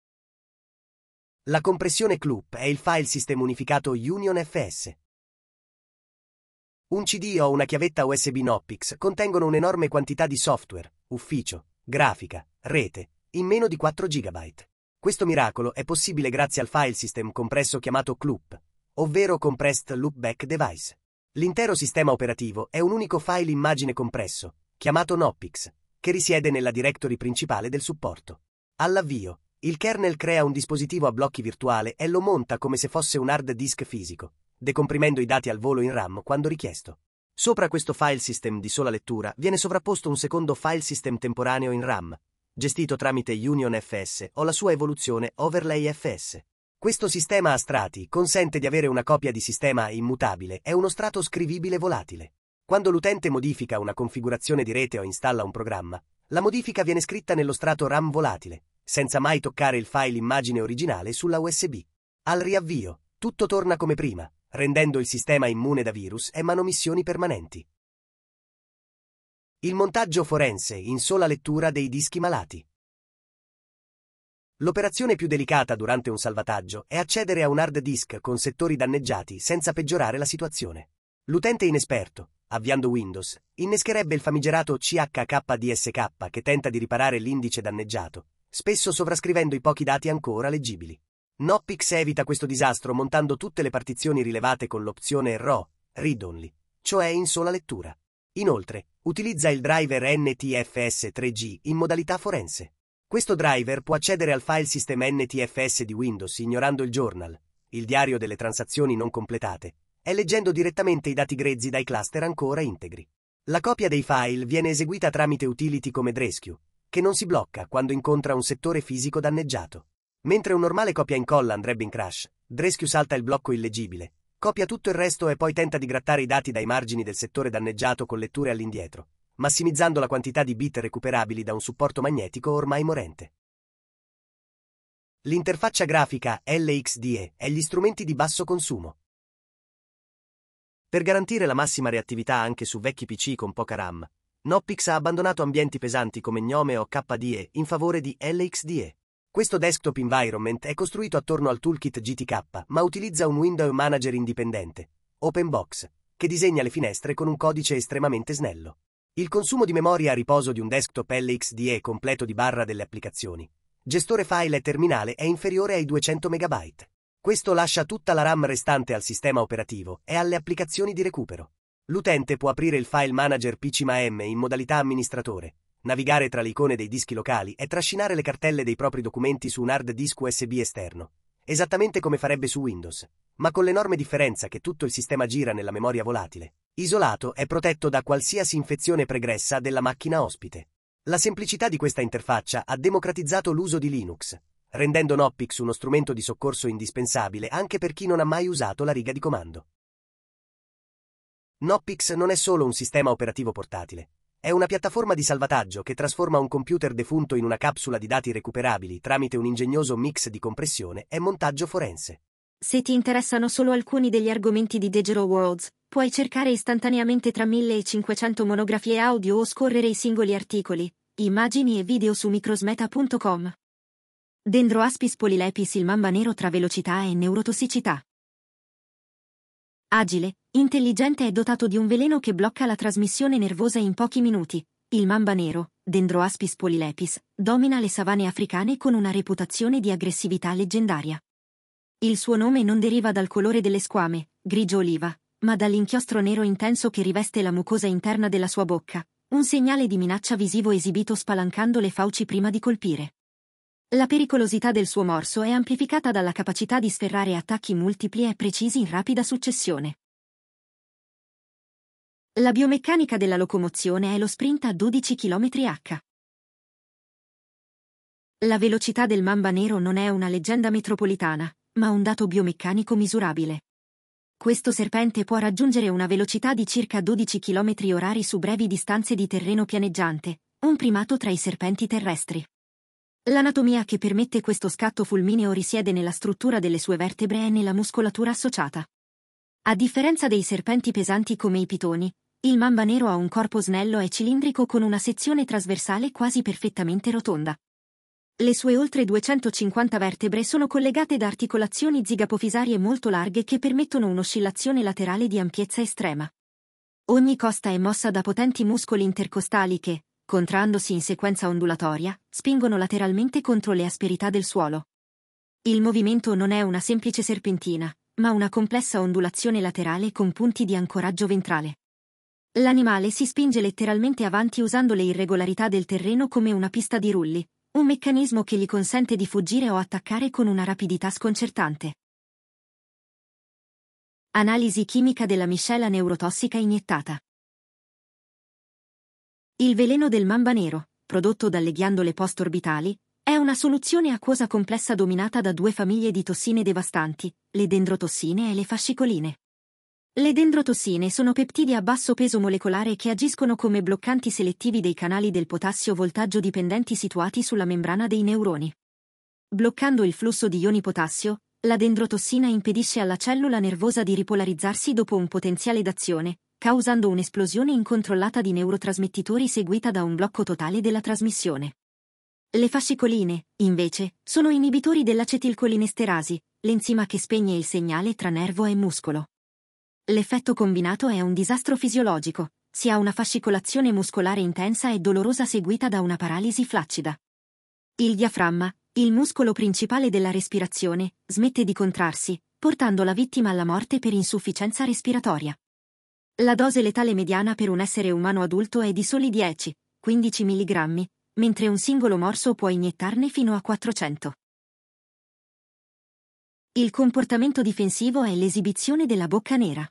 La compressione C L U P è il file system unificato Union F S. Un C D o una chiavetta U S B Knoppix contengono un'enorme quantità di software, ufficio, grafica, rete, in meno di quattro giga. Questo miracolo è possibile grazie al file system compresso chiamato C L U P, ovvero Compressed Loopback Device. L'intero sistema operativo è un unico file immagine compresso, chiamato Knoppix, che risiede nella directory principale del supporto. All'avvio, il kernel crea un dispositivo a blocchi virtuale e lo monta come se fosse un hard disk fisico, decomprimendo i dati al volo in RAM quando richiesto. Sopra questo file system di sola lettura viene sovrapposto un secondo file system temporaneo in RAM, gestito tramite Union F S o la sua evoluzione Overlay F S. Questo sistema a strati consente di avere una copia di sistema immutabile e uno strato scrivibile volatile. Quando l'utente modifica una configurazione di rete o installa un programma, la modifica viene scritta nello strato RAM volatile, senza mai toccare il file immagine originale sulla U S B. Al riavvio, tutto torna come prima, rendendo il sistema immune da virus e manomissioni permanenti. Il montaggio forense in sola lettura dei dischi malati. L'operazione più delicata durante un salvataggio è accedere a un hard disk con settori danneggiati senza peggiorare la situazione. L'utente inesperto, avviando Windows, innescherebbe il famigerato C H K D S K che tenta di riparare l'indice danneggiato, spesso sovrascrivendo i pochi dati ancora leggibili. Knoppix evita questo disastro montando tutte le partizioni rilevate con l'opzione R O, Read Only, cioè in sola lettura. Inoltre, utilizza il driver N T F S tre G in modalità forense. Questo driver può accedere al file system N T F S di Windows ignorando il journal, il diario delle transazioni non completate, e leggendo direttamente i dati grezzi dai cluster ancora integri. La copia dei file viene eseguita tramite utility come Dreskew, che non si blocca quando incontra un settore fisico danneggiato. Mentre un normale copia e incolla andrebbe in crash, Dreskew salta il blocco illeggibile, copia tutto il resto e poi tenta di grattare i dati dai margini del settore danneggiato con letture all'indietro, massimizzando la quantità di bit recuperabili da un supporto magnetico ormai morente. L'interfaccia grafica L X D E e gli strumenti di basso consumo. Per garantire la massima reattività anche su vecchi P C con poca RAM, Knoppix ha abbandonato ambienti pesanti come Gnome o K D E in favore di L X D E. Questo desktop environment è costruito attorno al toolkit G T K, ma utilizza un window manager indipendente, OpenBox, che disegna le finestre con un codice estremamente snello. Il consumo di memoria a riposo di un desktop L X D E completo di barra delle applicazioni, gestore file e terminale è inferiore ai duecento megabyte. Questo lascia tutta la RAM restante al sistema operativo e alle applicazioni di recupero. L'utente può aprire il file manager P C M A M in modalità amministratore, navigare tra le icone dei dischi locali e trascinare le cartelle dei propri documenti su un hard disk U S B esterno, esattamente come farebbe su Windows, ma con l'enorme differenza che tutto il sistema gira nella memoria volatile, isolato e protetto da qualsiasi infezione pregressa della macchina ospite. La semplicità di questa interfaccia ha democratizzato l'uso di Linux, rendendo Knoppix uno strumento di soccorso indispensabile anche per chi non ha mai usato la riga di comando. Knoppix non è solo un sistema operativo portatile, è una piattaforma di salvataggio che trasforma un computer defunto in una capsula di dati recuperabili tramite un ingegnoso mix di compressione e montaggio forense. Se ti interessano solo alcuni degli argomenti di Digital Worlds, puoi cercare istantaneamente tra millecinquecento monografie audio o scorrere i singoli articoli, immagini e video su microsmeta punto com. Dendroaspis polylepis, il mamba nero tra velocità e neurotossicità. Agile, intelligente e dotato di un veleno che blocca la trasmissione nervosa in pochi minuti, il mamba nero, Dendroaspis polylepis, domina le savane africane con una reputazione di aggressività leggendaria. Il suo nome non deriva dal colore delle squame, grigio oliva, ma dall'inchiostro nero intenso che riveste la mucosa interna della sua bocca, un segnale di minaccia visivo esibito spalancando le fauci prima di colpire. La pericolosità del suo morso è amplificata dalla capacità di sferrare attacchi multipli e precisi in rapida successione. La biomeccanica della locomozione è lo sprint a dodici chilometri orari. La velocità del mamba nero non è una leggenda metropolitana, ma un dato biomeccanico misurabile. Questo serpente può raggiungere una velocità di circa dodici chilometri orari su brevi distanze di terreno pianeggiante, un primato tra i serpenti terrestri. L'anatomia che permette questo scatto fulmineo risiede nella struttura delle sue vertebre e nella muscolatura associata. A differenza dei serpenti pesanti come i pitoni, il mamba nero ha un corpo snello e cilindrico con una sezione trasversale quasi perfettamente rotonda. Le sue oltre duecentocinquanta vertebre sono collegate da articolazioni zigopofisarie molto larghe che permettono un'oscillazione laterale di ampiezza estrema. Ogni costa è mossa da potenti muscoli intercostali che, contraendosi in sequenza ondulatoria, spingono lateralmente contro le asperità del suolo. Il movimento non è una semplice serpentina, ma una complessa ondulazione laterale con punti di ancoraggio ventrale. L'animale si spinge letteralmente avanti usando le irregolarità del terreno come una pista di rulli, un meccanismo che gli consente di fuggire o attaccare con una rapidità sconcertante. Analisi chimica della miscela neurotossica iniettata. Il veleno del mamba nero, prodotto dalle ghiandole postorbitali, è una soluzione acquosa complessa dominata da due famiglie di tossine devastanti, le dendrotossine e le fascicoline. Le dendrotossine sono peptidi a basso peso molecolare che agiscono come bloccanti selettivi dei canali del potassio voltaggio dipendenti situati sulla membrana dei neuroni. Bloccando il flusso di ioni potassio, la dendrotossina impedisce alla cellula nervosa di ripolarizzarsi dopo un potenziale d'azione, causando un'esplosione incontrollata di neurotrasmettitori seguita da un blocco totale della trasmissione. Le fascicoline, invece, sono inibitori dell'acetilcolinesterasi, l'enzima che spegne il segnale tra nervo e muscolo. L'effetto combinato è un disastro fisiologico, si ha una fascicolazione muscolare intensa e dolorosa seguita da una paralisi flaccida. Il diaframma, il muscolo principale della respirazione, smette di contrarsi, portando la vittima alla morte per insufficienza respiratoria. La dose letale mediana per un essere umano adulto è di soli dieci quindici milligrammi, mentre un singolo morso può iniettarne fino a quattrocento. Il comportamento difensivo è l'esibizione della bocca nera.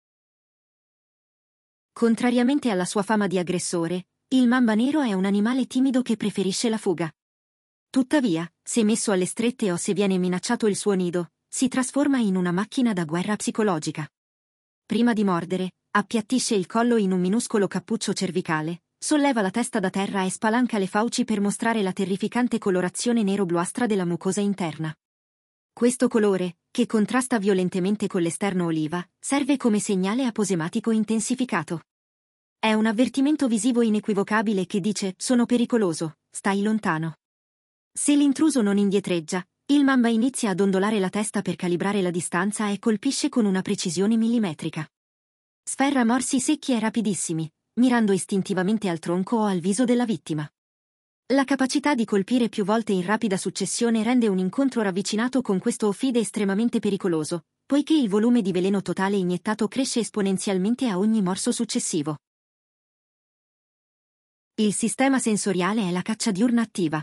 Contrariamente alla sua fama di aggressore, il mamba nero è un animale timido che preferisce la fuga. Tuttavia, se messo alle strette o se viene minacciato il suo nido, si trasforma in una macchina da guerra psicologica. Prima di mordere, appiattisce il collo in un minuscolo cappuccio cervicale, solleva la testa da terra e spalanca le fauci per mostrare la terrificante colorazione nero-bluastra della mucosa interna. Questo colore, che contrasta violentemente con l'esterno oliva, serve come segnale aposematico intensificato. È un avvertimento visivo inequivocabile che dice: sono pericoloso, stai lontano. Se l'intruso non indietreggia, il mamba inizia a dondolare la testa per calibrare la distanza e colpisce con una precisione millimetrica. Sferra morsi secchi e rapidissimi, mirando istintivamente al tronco o al viso della vittima. La capacità di colpire più volte in rapida successione rende un incontro ravvicinato con questo ophide estremamente pericoloso, poiché il volume di veleno totale iniettato cresce esponenzialmente a ogni morso successivo. Il sistema sensoriale è la caccia diurna attiva.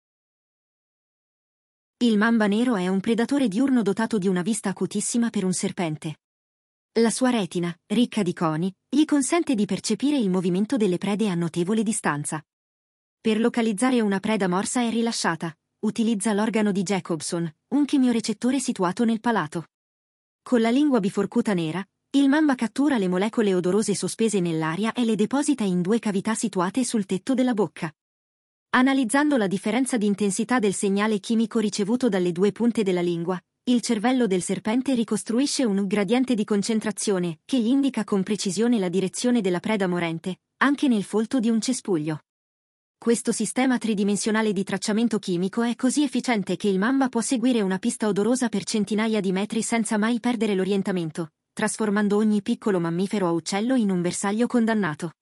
Il mamba nero è un predatore diurno dotato di una vista acutissima per un serpente. La sua retina, ricca di coni, gli consente di percepire il movimento delle prede a notevole distanza. Per localizzare una preda morsa e rilasciata, utilizza l'organo di Jacobson, un chemiorecettore situato nel palato. Con la lingua biforcuta nera, il mamba cattura le molecole odorose sospese nell'aria e le deposita in due cavità situate sul tetto della bocca. Analizzando la differenza di intensità del segnale chimico ricevuto dalle due punte della lingua, il cervello del serpente ricostruisce un gradiente di concentrazione che gli indica con precisione la direzione della preda morente, anche nel folto di un cespuglio. Questo sistema tridimensionale di tracciamento chimico è così efficiente che il mamba può seguire una pista odorosa per centinaia di metri senza mai perdere l'orientamento, trasformando ogni piccolo mammifero o uccello in un bersaglio condannato.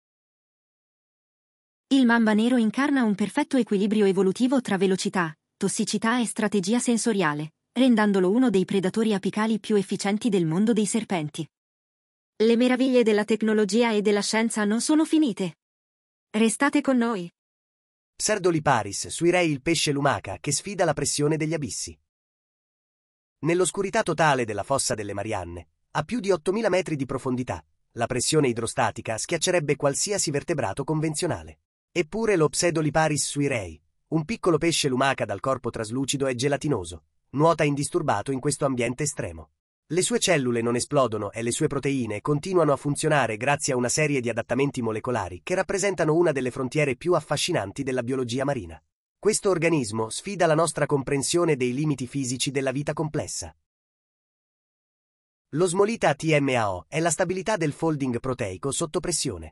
Il mamba nero incarna un perfetto equilibrio evolutivo tra velocità, tossicità e strategia sensoriale, rendendolo uno dei predatori apicali più efficienti del mondo dei serpenti. Le meraviglie della tecnologia e della scienza non sono finite. Restate con noi. Pseudoliparis suirei, il pesce lumaca che sfida la pressione degli abissi. Nell'oscurità totale della fossa delle Marianne, a più di ottomila metri di profondità, la pressione idrostatica schiaccerebbe qualsiasi vertebrato convenzionale. Eppure lo Pseudoliparis suirei, un piccolo pesce lumaca dal corpo traslucido e gelatinoso, nuota indisturbato in questo ambiente estremo. Le sue cellule non esplodono e le sue proteine continuano a funzionare grazie a una serie di adattamenti molecolari che rappresentano una delle frontiere più affascinanti della biologia marina. Questo organismo sfida la nostra comprensione dei limiti fisici della vita complessa. L'osmolita T M A O è la stabilità del folding proteico sotto pressione.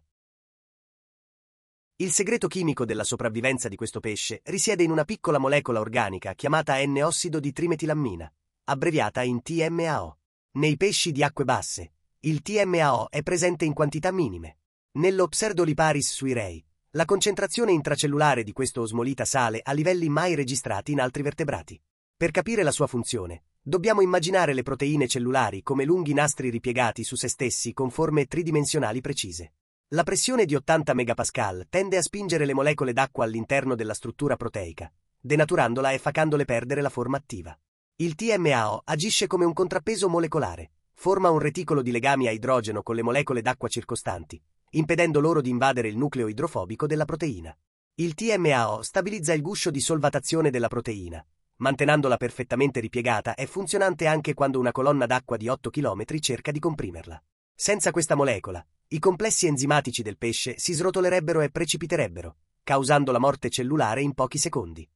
Il segreto chimico della sopravvivenza di questo pesce risiede in una piccola molecola organica chiamata N-ossido di trimetilammina, abbreviata in T M A O. Nei pesci di acque basse, il T M A O è presente in quantità minime. Nello Pseudoliparis suirei, la concentrazione intracellulare di questo osmolita sale a livelli mai registrati in altri vertebrati. Per capire la sua funzione, dobbiamo immaginare le proteine cellulari come lunghi nastri ripiegati su se stessi con forme tridimensionali precise. La pressione di ottanta megapascal tende a spingere le molecole d'acqua all'interno della struttura proteica, denaturandola e facendole perdere la forma attiva. Il T M A O agisce come un contrappeso molecolare, forma un reticolo di legami a idrogeno con le molecole d'acqua circostanti, impedendo loro di invadere il nucleo idrofobico della proteina. Il T M A O stabilizza il guscio di solvatazione della proteina, mantenendola perfettamente ripiegata e funzionante anche quando una colonna d'acqua di otto chilometri cerca di comprimerla. Senza questa molecola, i complessi enzimatici del pesce si srotolerebbero e precipiterebbero, causando la morte cellulare in pochi secondi.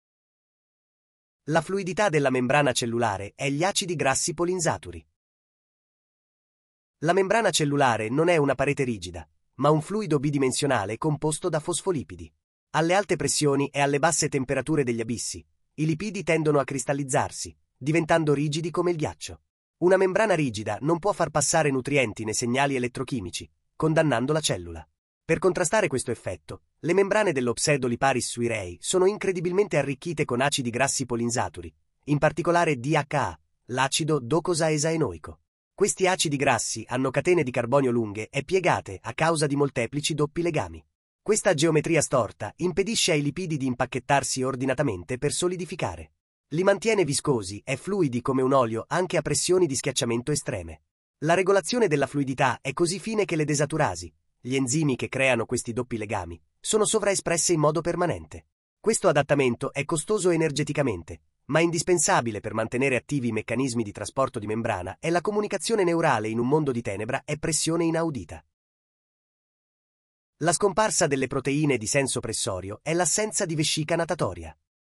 La fluidità della membrana cellulare è gli acidi grassi polinsaturi. La membrana cellulare non è una parete rigida, ma un fluido bidimensionale composto da fosfolipidi. Alle alte pressioni e alle basse temperature degli abissi, i lipidi tendono a cristallizzarsi, diventando rigidi come il ghiaccio. Una membrana rigida non può far passare nutrienti né segnali elettrochimici, condannando la cellula. Per contrastare questo effetto, le membrane dello Pseudoliparis suirei sono incredibilmente arricchite con acidi grassi polinsaturi, in particolare D H A, l'acido docosaesaenoico. Questi acidi grassi hanno catene di carbonio lunghe e piegate a causa di molteplici doppi legami. Questa geometria storta impedisce ai lipidi di impacchettarsi ordinatamente per solidificare. Li mantiene viscosi e fluidi come un olio anche a pressioni di schiacciamento estreme. La regolazione della fluidità è così fine che le desaturasi, gli enzimi che creano questi doppi legami, sono sovraespresse in modo permanente. Questo adattamento è costoso energeticamente, ma indispensabile per mantenere attivi i meccanismi di trasporto di membrana e la comunicazione neurale in un mondo di tenebra e pressione inaudita. La scomparsa delle proteine di senso pressorio è l'assenza di vescica natatoria.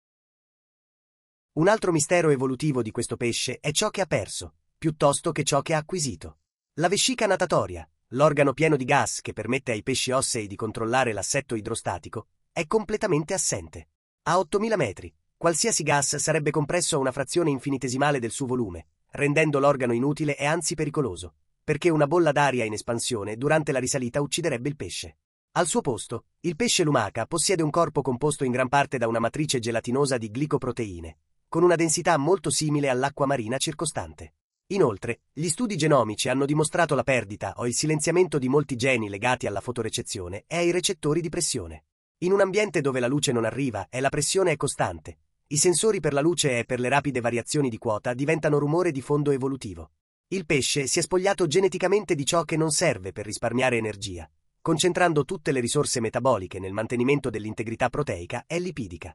Un altro mistero evolutivo di questo pesce è ciò che ha perso, piuttosto che ciò che ha acquisito. La vescica natatoria, l'organo pieno di gas che permette ai pesci ossei di controllare l'assetto idrostatico, è completamente assente. A ottomila metri, qualsiasi gas sarebbe compresso a una frazione infinitesimale del suo volume, rendendo l'organo inutile e anzi pericoloso, perché una bolla d'aria in espansione durante la risalita ucciderebbe il pesce. Al suo posto, il pesce lumaca possiede un corpo composto in gran parte da una matrice gelatinosa di glicoproteine, con una densità molto simile all'acqua marina circostante. Inoltre, gli studi genomici hanno dimostrato la perdita o il silenziamento di molti geni legati alla fotorecezione e ai recettori di pressione. In un ambiente dove la luce non arriva e la pressione è costante, i sensori per la luce e per le rapide variazioni di quota diventano rumore di fondo evolutivo. Il pesce si è spogliato geneticamente di ciò che non serve per risparmiare energia, concentrando tutte le risorse metaboliche nel mantenimento dell'integrità proteica e lipidica.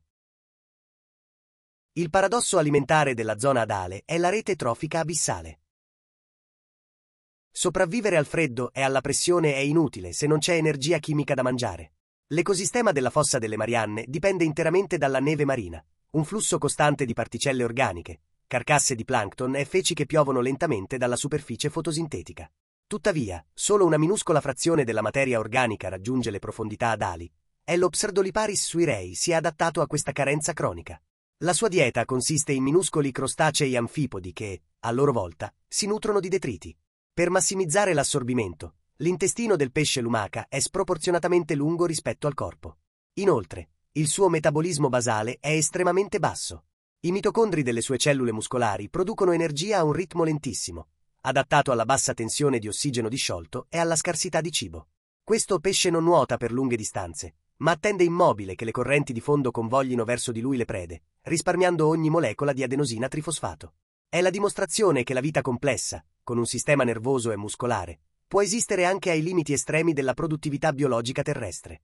Il paradosso alimentare della zona adale è la rete trofica abissale. Sopravvivere al freddo e alla pressione è inutile se non c'è energia chimica da mangiare. L'ecosistema della fossa delle Marianne dipende interamente dalla neve marina, un flusso costante di particelle organiche, carcasse di plancton e feci che piovono lentamente dalla superficie fotosintetica. Tuttavia, solo una minuscola frazione della materia organica raggiunge le profondità adali, e lo Pseudoliparis suirei si è adattato a questa carenza cronica. La sua dieta consiste in minuscoli crostacei anfipodi che, a loro volta, si nutrono di detriti. Per massimizzare l'assorbimento, l'intestino del pesce lumaca è sproporzionatamente lungo rispetto al corpo. Inoltre, il suo metabolismo basale è estremamente basso. I mitocondri delle sue cellule muscolari producono energia a un ritmo lentissimo, adattato alla bassa tensione di ossigeno disciolto e alla scarsità di cibo. Questo pesce non nuota per lunghe distanze, ma attende immobile che le correnti di fondo convoglino verso di lui le prede, risparmiando ogni molecola di adenosina trifosfato. È la dimostrazione che la vita complessa, con un sistema nervoso e muscolare, può esistere anche ai limiti estremi della produttività biologica terrestre.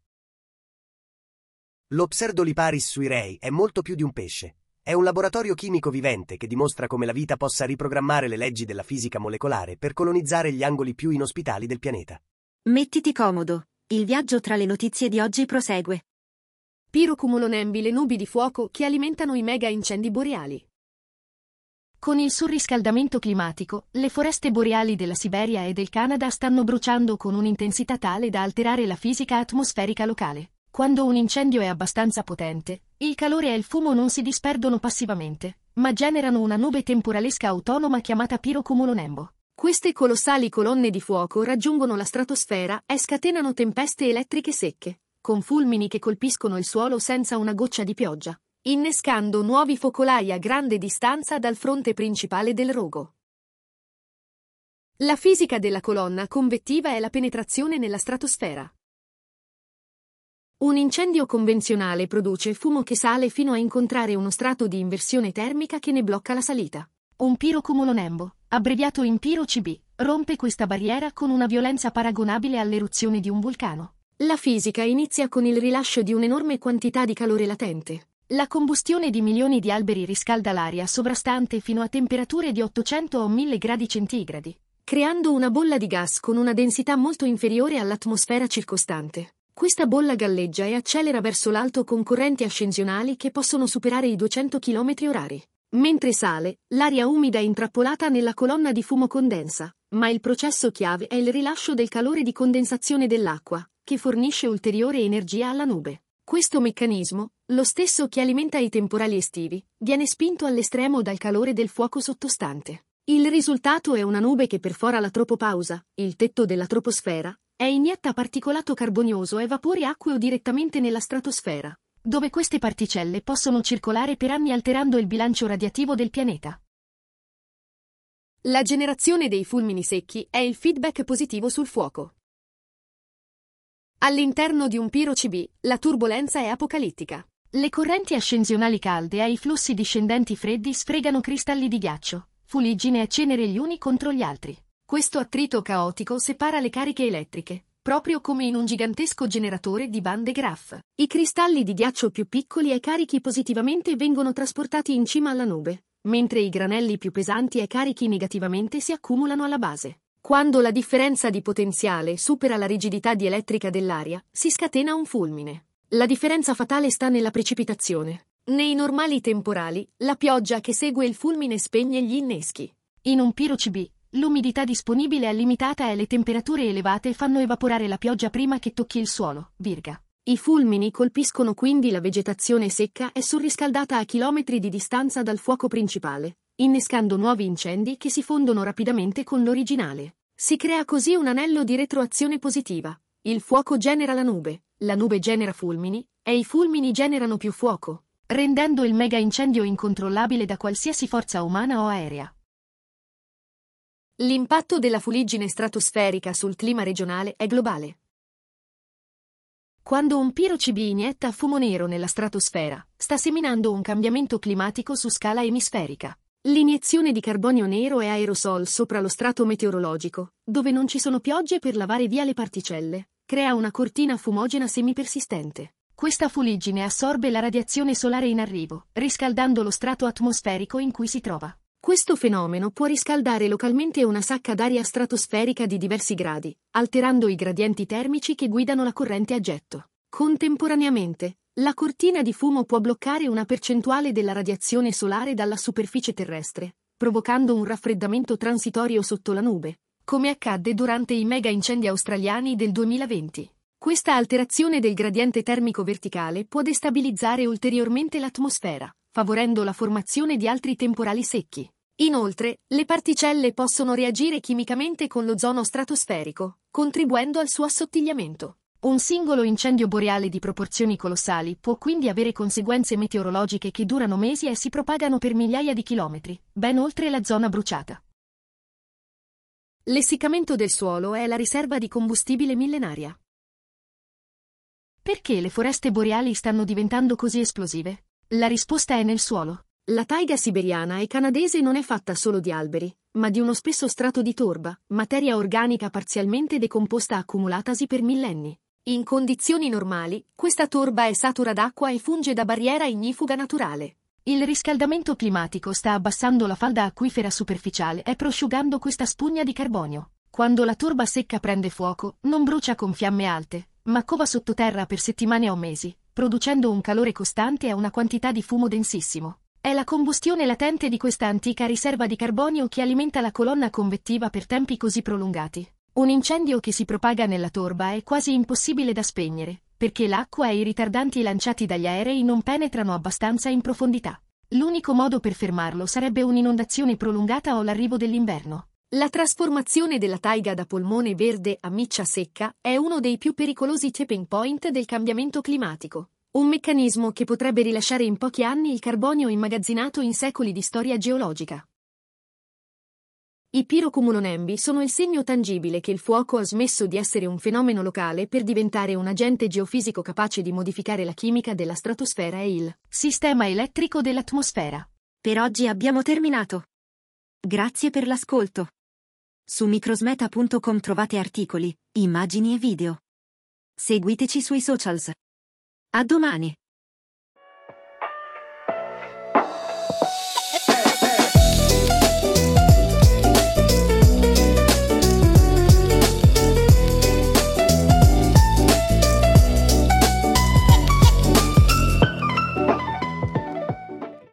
Lo Pseudoliparis suirei è molto più di un pesce. È un laboratorio chimico vivente che dimostra come la vita possa riprogrammare le leggi della fisica molecolare per colonizzare gli angoli più inospitali del pianeta. Mettiti comodo, il viaggio tra le notizie di oggi prosegue. Pirocumulonembi, le nubi di fuoco che alimentano i mega incendi boreali. Con il surriscaldamento climatico, le foreste boreali della Siberia e del Canada stanno bruciando con un'intensità tale da alterare la fisica atmosferica locale. Quando un incendio è abbastanza potente, il calore e il fumo non si disperdono passivamente, ma generano una nube temporalesca autonoma chiamata pirocumulonembo. Queste colossali colonne di fuoco raggiungono la stratosfera e scatenano tempeste elettriche secche, con fulmini che colpiscono il suolo senza una goccia di pioggia, innescando nuovi focolai a grande distanza dal fronte principale del rogo. La fisica della colonna convettiva è la penetrazione nella stratosfera. Un incendio convenzionale produce fumo che sale fino a incontrare uno strato di inversione termica che ne blocca la salita. Un pirocumulonembo, abbreviato in Piro C B, rompe questa barriera con una violenza paragonabile all'eruzione di un vulcano. La fisica inizia con il rilascio di un'enorme quantità di calore latente. La combustione di milioni di alberi riscalda l'aria sovrastante fino a temperature di ottocento o mille gradi centigradi, creando una bolla di gas con una densità molto inferiore all'atmosfera circostante. Questa bolla galleggia e accelera verso l'alto con correnti ascensionali che possono superare i duecento chilometri orari. Mentre sale, l'aria umida è intrappolata nella colonna di fumo condensa, ma il processo chiave è il rilascio del calore di condensazione dell'acqua, che fornisce ulteriore energia alla nube. Questo meccanismo, lo stesso che alimenta i temporali estivi, viene spinto all'estremo dal calore del fuoco sottostante. Il risultato è una nube che perfora la tropopausa, il tetto della troposfera, e inietta particolato carbonioso e vapore acqueo direttamente nella stratosfera, dove queste particelle possono circolare per anni alterando il bilancio radiativo del pianeta. La generazione dei fulmini secchi è il feedback positivo sul fuoco. All'interno di un Piro C B, la turbolenza è apocalittica. Le correnti ascensionali calde e i flussi discendenti freddi sfregano cristalli di ghiaccio, fuliggine e cenere gli uni contro gli altri. Questo attrito caotico separa le cariche elettriche, proprio come in un gigantesco generatore di bande graph. I cristalli di ghiaccio più piccoli e carichi positivamente vengono trasportati in cima alla nube, mentre i granelli più pesanti e carichi negativamente si accumulano alla base. Quando la differenza di potenziale supera la rigidità dielettrica dell'aria, si scatena un fulmine. La differenza fatale sta nella precipitazione. Nei normali temporali, la pioggia che segue il fulmine spegne gli inneschi. In un P I R O C B, l'umidità disponibile è limitata e le temperature elevate fanno evaporare la pioggia prima che tocchi il suolo, virga. I fulmini colpiscono quindi la vegetazione secca e surriscaldata a chilometri di distanza dal fuoco principale, innescando nuovi incendi che si fondono rapidamente con l'originale. Si crea così un anello di retroazione positiva. Il fuoco genera la nube, la nube genera fulmini, e i fulmini generano più fuoco, rendendo il mega incendio incontrollabile da qualsiasi forza umana o aerea. L'impatto della fuliggine stratosferica sul clima regionale è globale. Quando un P I R O C B inietta fumo nero nella stratosfera, sta seminando un cambiamento climatico su scala emisferica. L'iniezione di carbonio nero e aerosol sopra lo strato meteorologico, dove non ci sono piogge per lavare via le particelle, crea una cortina fumogena semipersistente. Questa fuliggine assorbe la radiazione solare in arrivo, riscaldando lo strato atmosferico in cui si trova. Questo fenomeno può riscaldare localmente una sacca d'aria stratosferica di diversi gradi, alterando i gradienti termici che guidano la corrente a getto. Contemporaneamente, la cortina di fumo può bloccare una percentuale della radiazione solare dalla superficie terrestre, provocando un raffreddamento transitorio sotto la nube, come accadde durante i mega incendi australiani del duemilaventi. Questa alterazione del gradiente termico verticale può destabilizzare ulteriormente l'atmosfera, favorendo la formazione di altri temporali secchi. Inoltre, le particelle possono reagire chimicamente con l'ozono stratosferico, contribuendo al suo assottigliamento. Un singolo incendio boreale di proporzioni colossali può quindi avere conseguenze meteorologiche che durano mesi e si propagano per migliaia di chilometri, ben oltre la zona bruciata. L'essiccamento del suolo è la riserva di combustibile millenaria. Perché le foreste boreali stanno diventando così esplosive? La risposta è nel suolo. La taiga siberiana e canadese non è fatta solo di alberi, ma di uno spesso strato di torba, materia organica parzialmente decomposta accumulatasi per millenni. In condizioni normali, questa torba è satura d'acqua e funge da barriera ignifuga naturale. Il riscaldamento climatico sta abbassando la falda acquifera superficiale e prosciugando questa spugna di carbonio. Quando la torba secca prende fuoco, non brucia con fiamme alte, ma cova sottoterra per settimane o mesi, producendo un calore costante e una quantità di fumo densissimo. È la combustione latente di questa antica riserva di carbonio che alimenta la colonna convettiva per tempi così prolungati. Un incendio che si propaga nella torba è quasi impossibile da spegnere, perché l'acqua e i ritardanti lanciati dagli aerei non penetrano abbastanza in profondità. L'unico modo per fermarlo sarebbe un'inondazione prolungata o l'arrivo dell'inverno. La trasformazione della taiga da polmone verde a miccia secca è uno dei più pericolosi tipping point del cambiamento climatico. Un meccanismo che potrebbe rilasciare in pochi anni il carbonio immagazzinato in secoli di storia geologica. I pirocumulonembi sono il segno tangibile che il fuoco ha smesso di essere un fenomeno locale per diventare un agente geofisico capace di modificare la chimica della stratosfera e il sistema elettrico dell'atmosfera. Per oggi abbiamo terminato. Grazie per l'ascolto. Su microsmeta punto com trovate articoli, immagini e video. Seguiteci sui socials. A domani!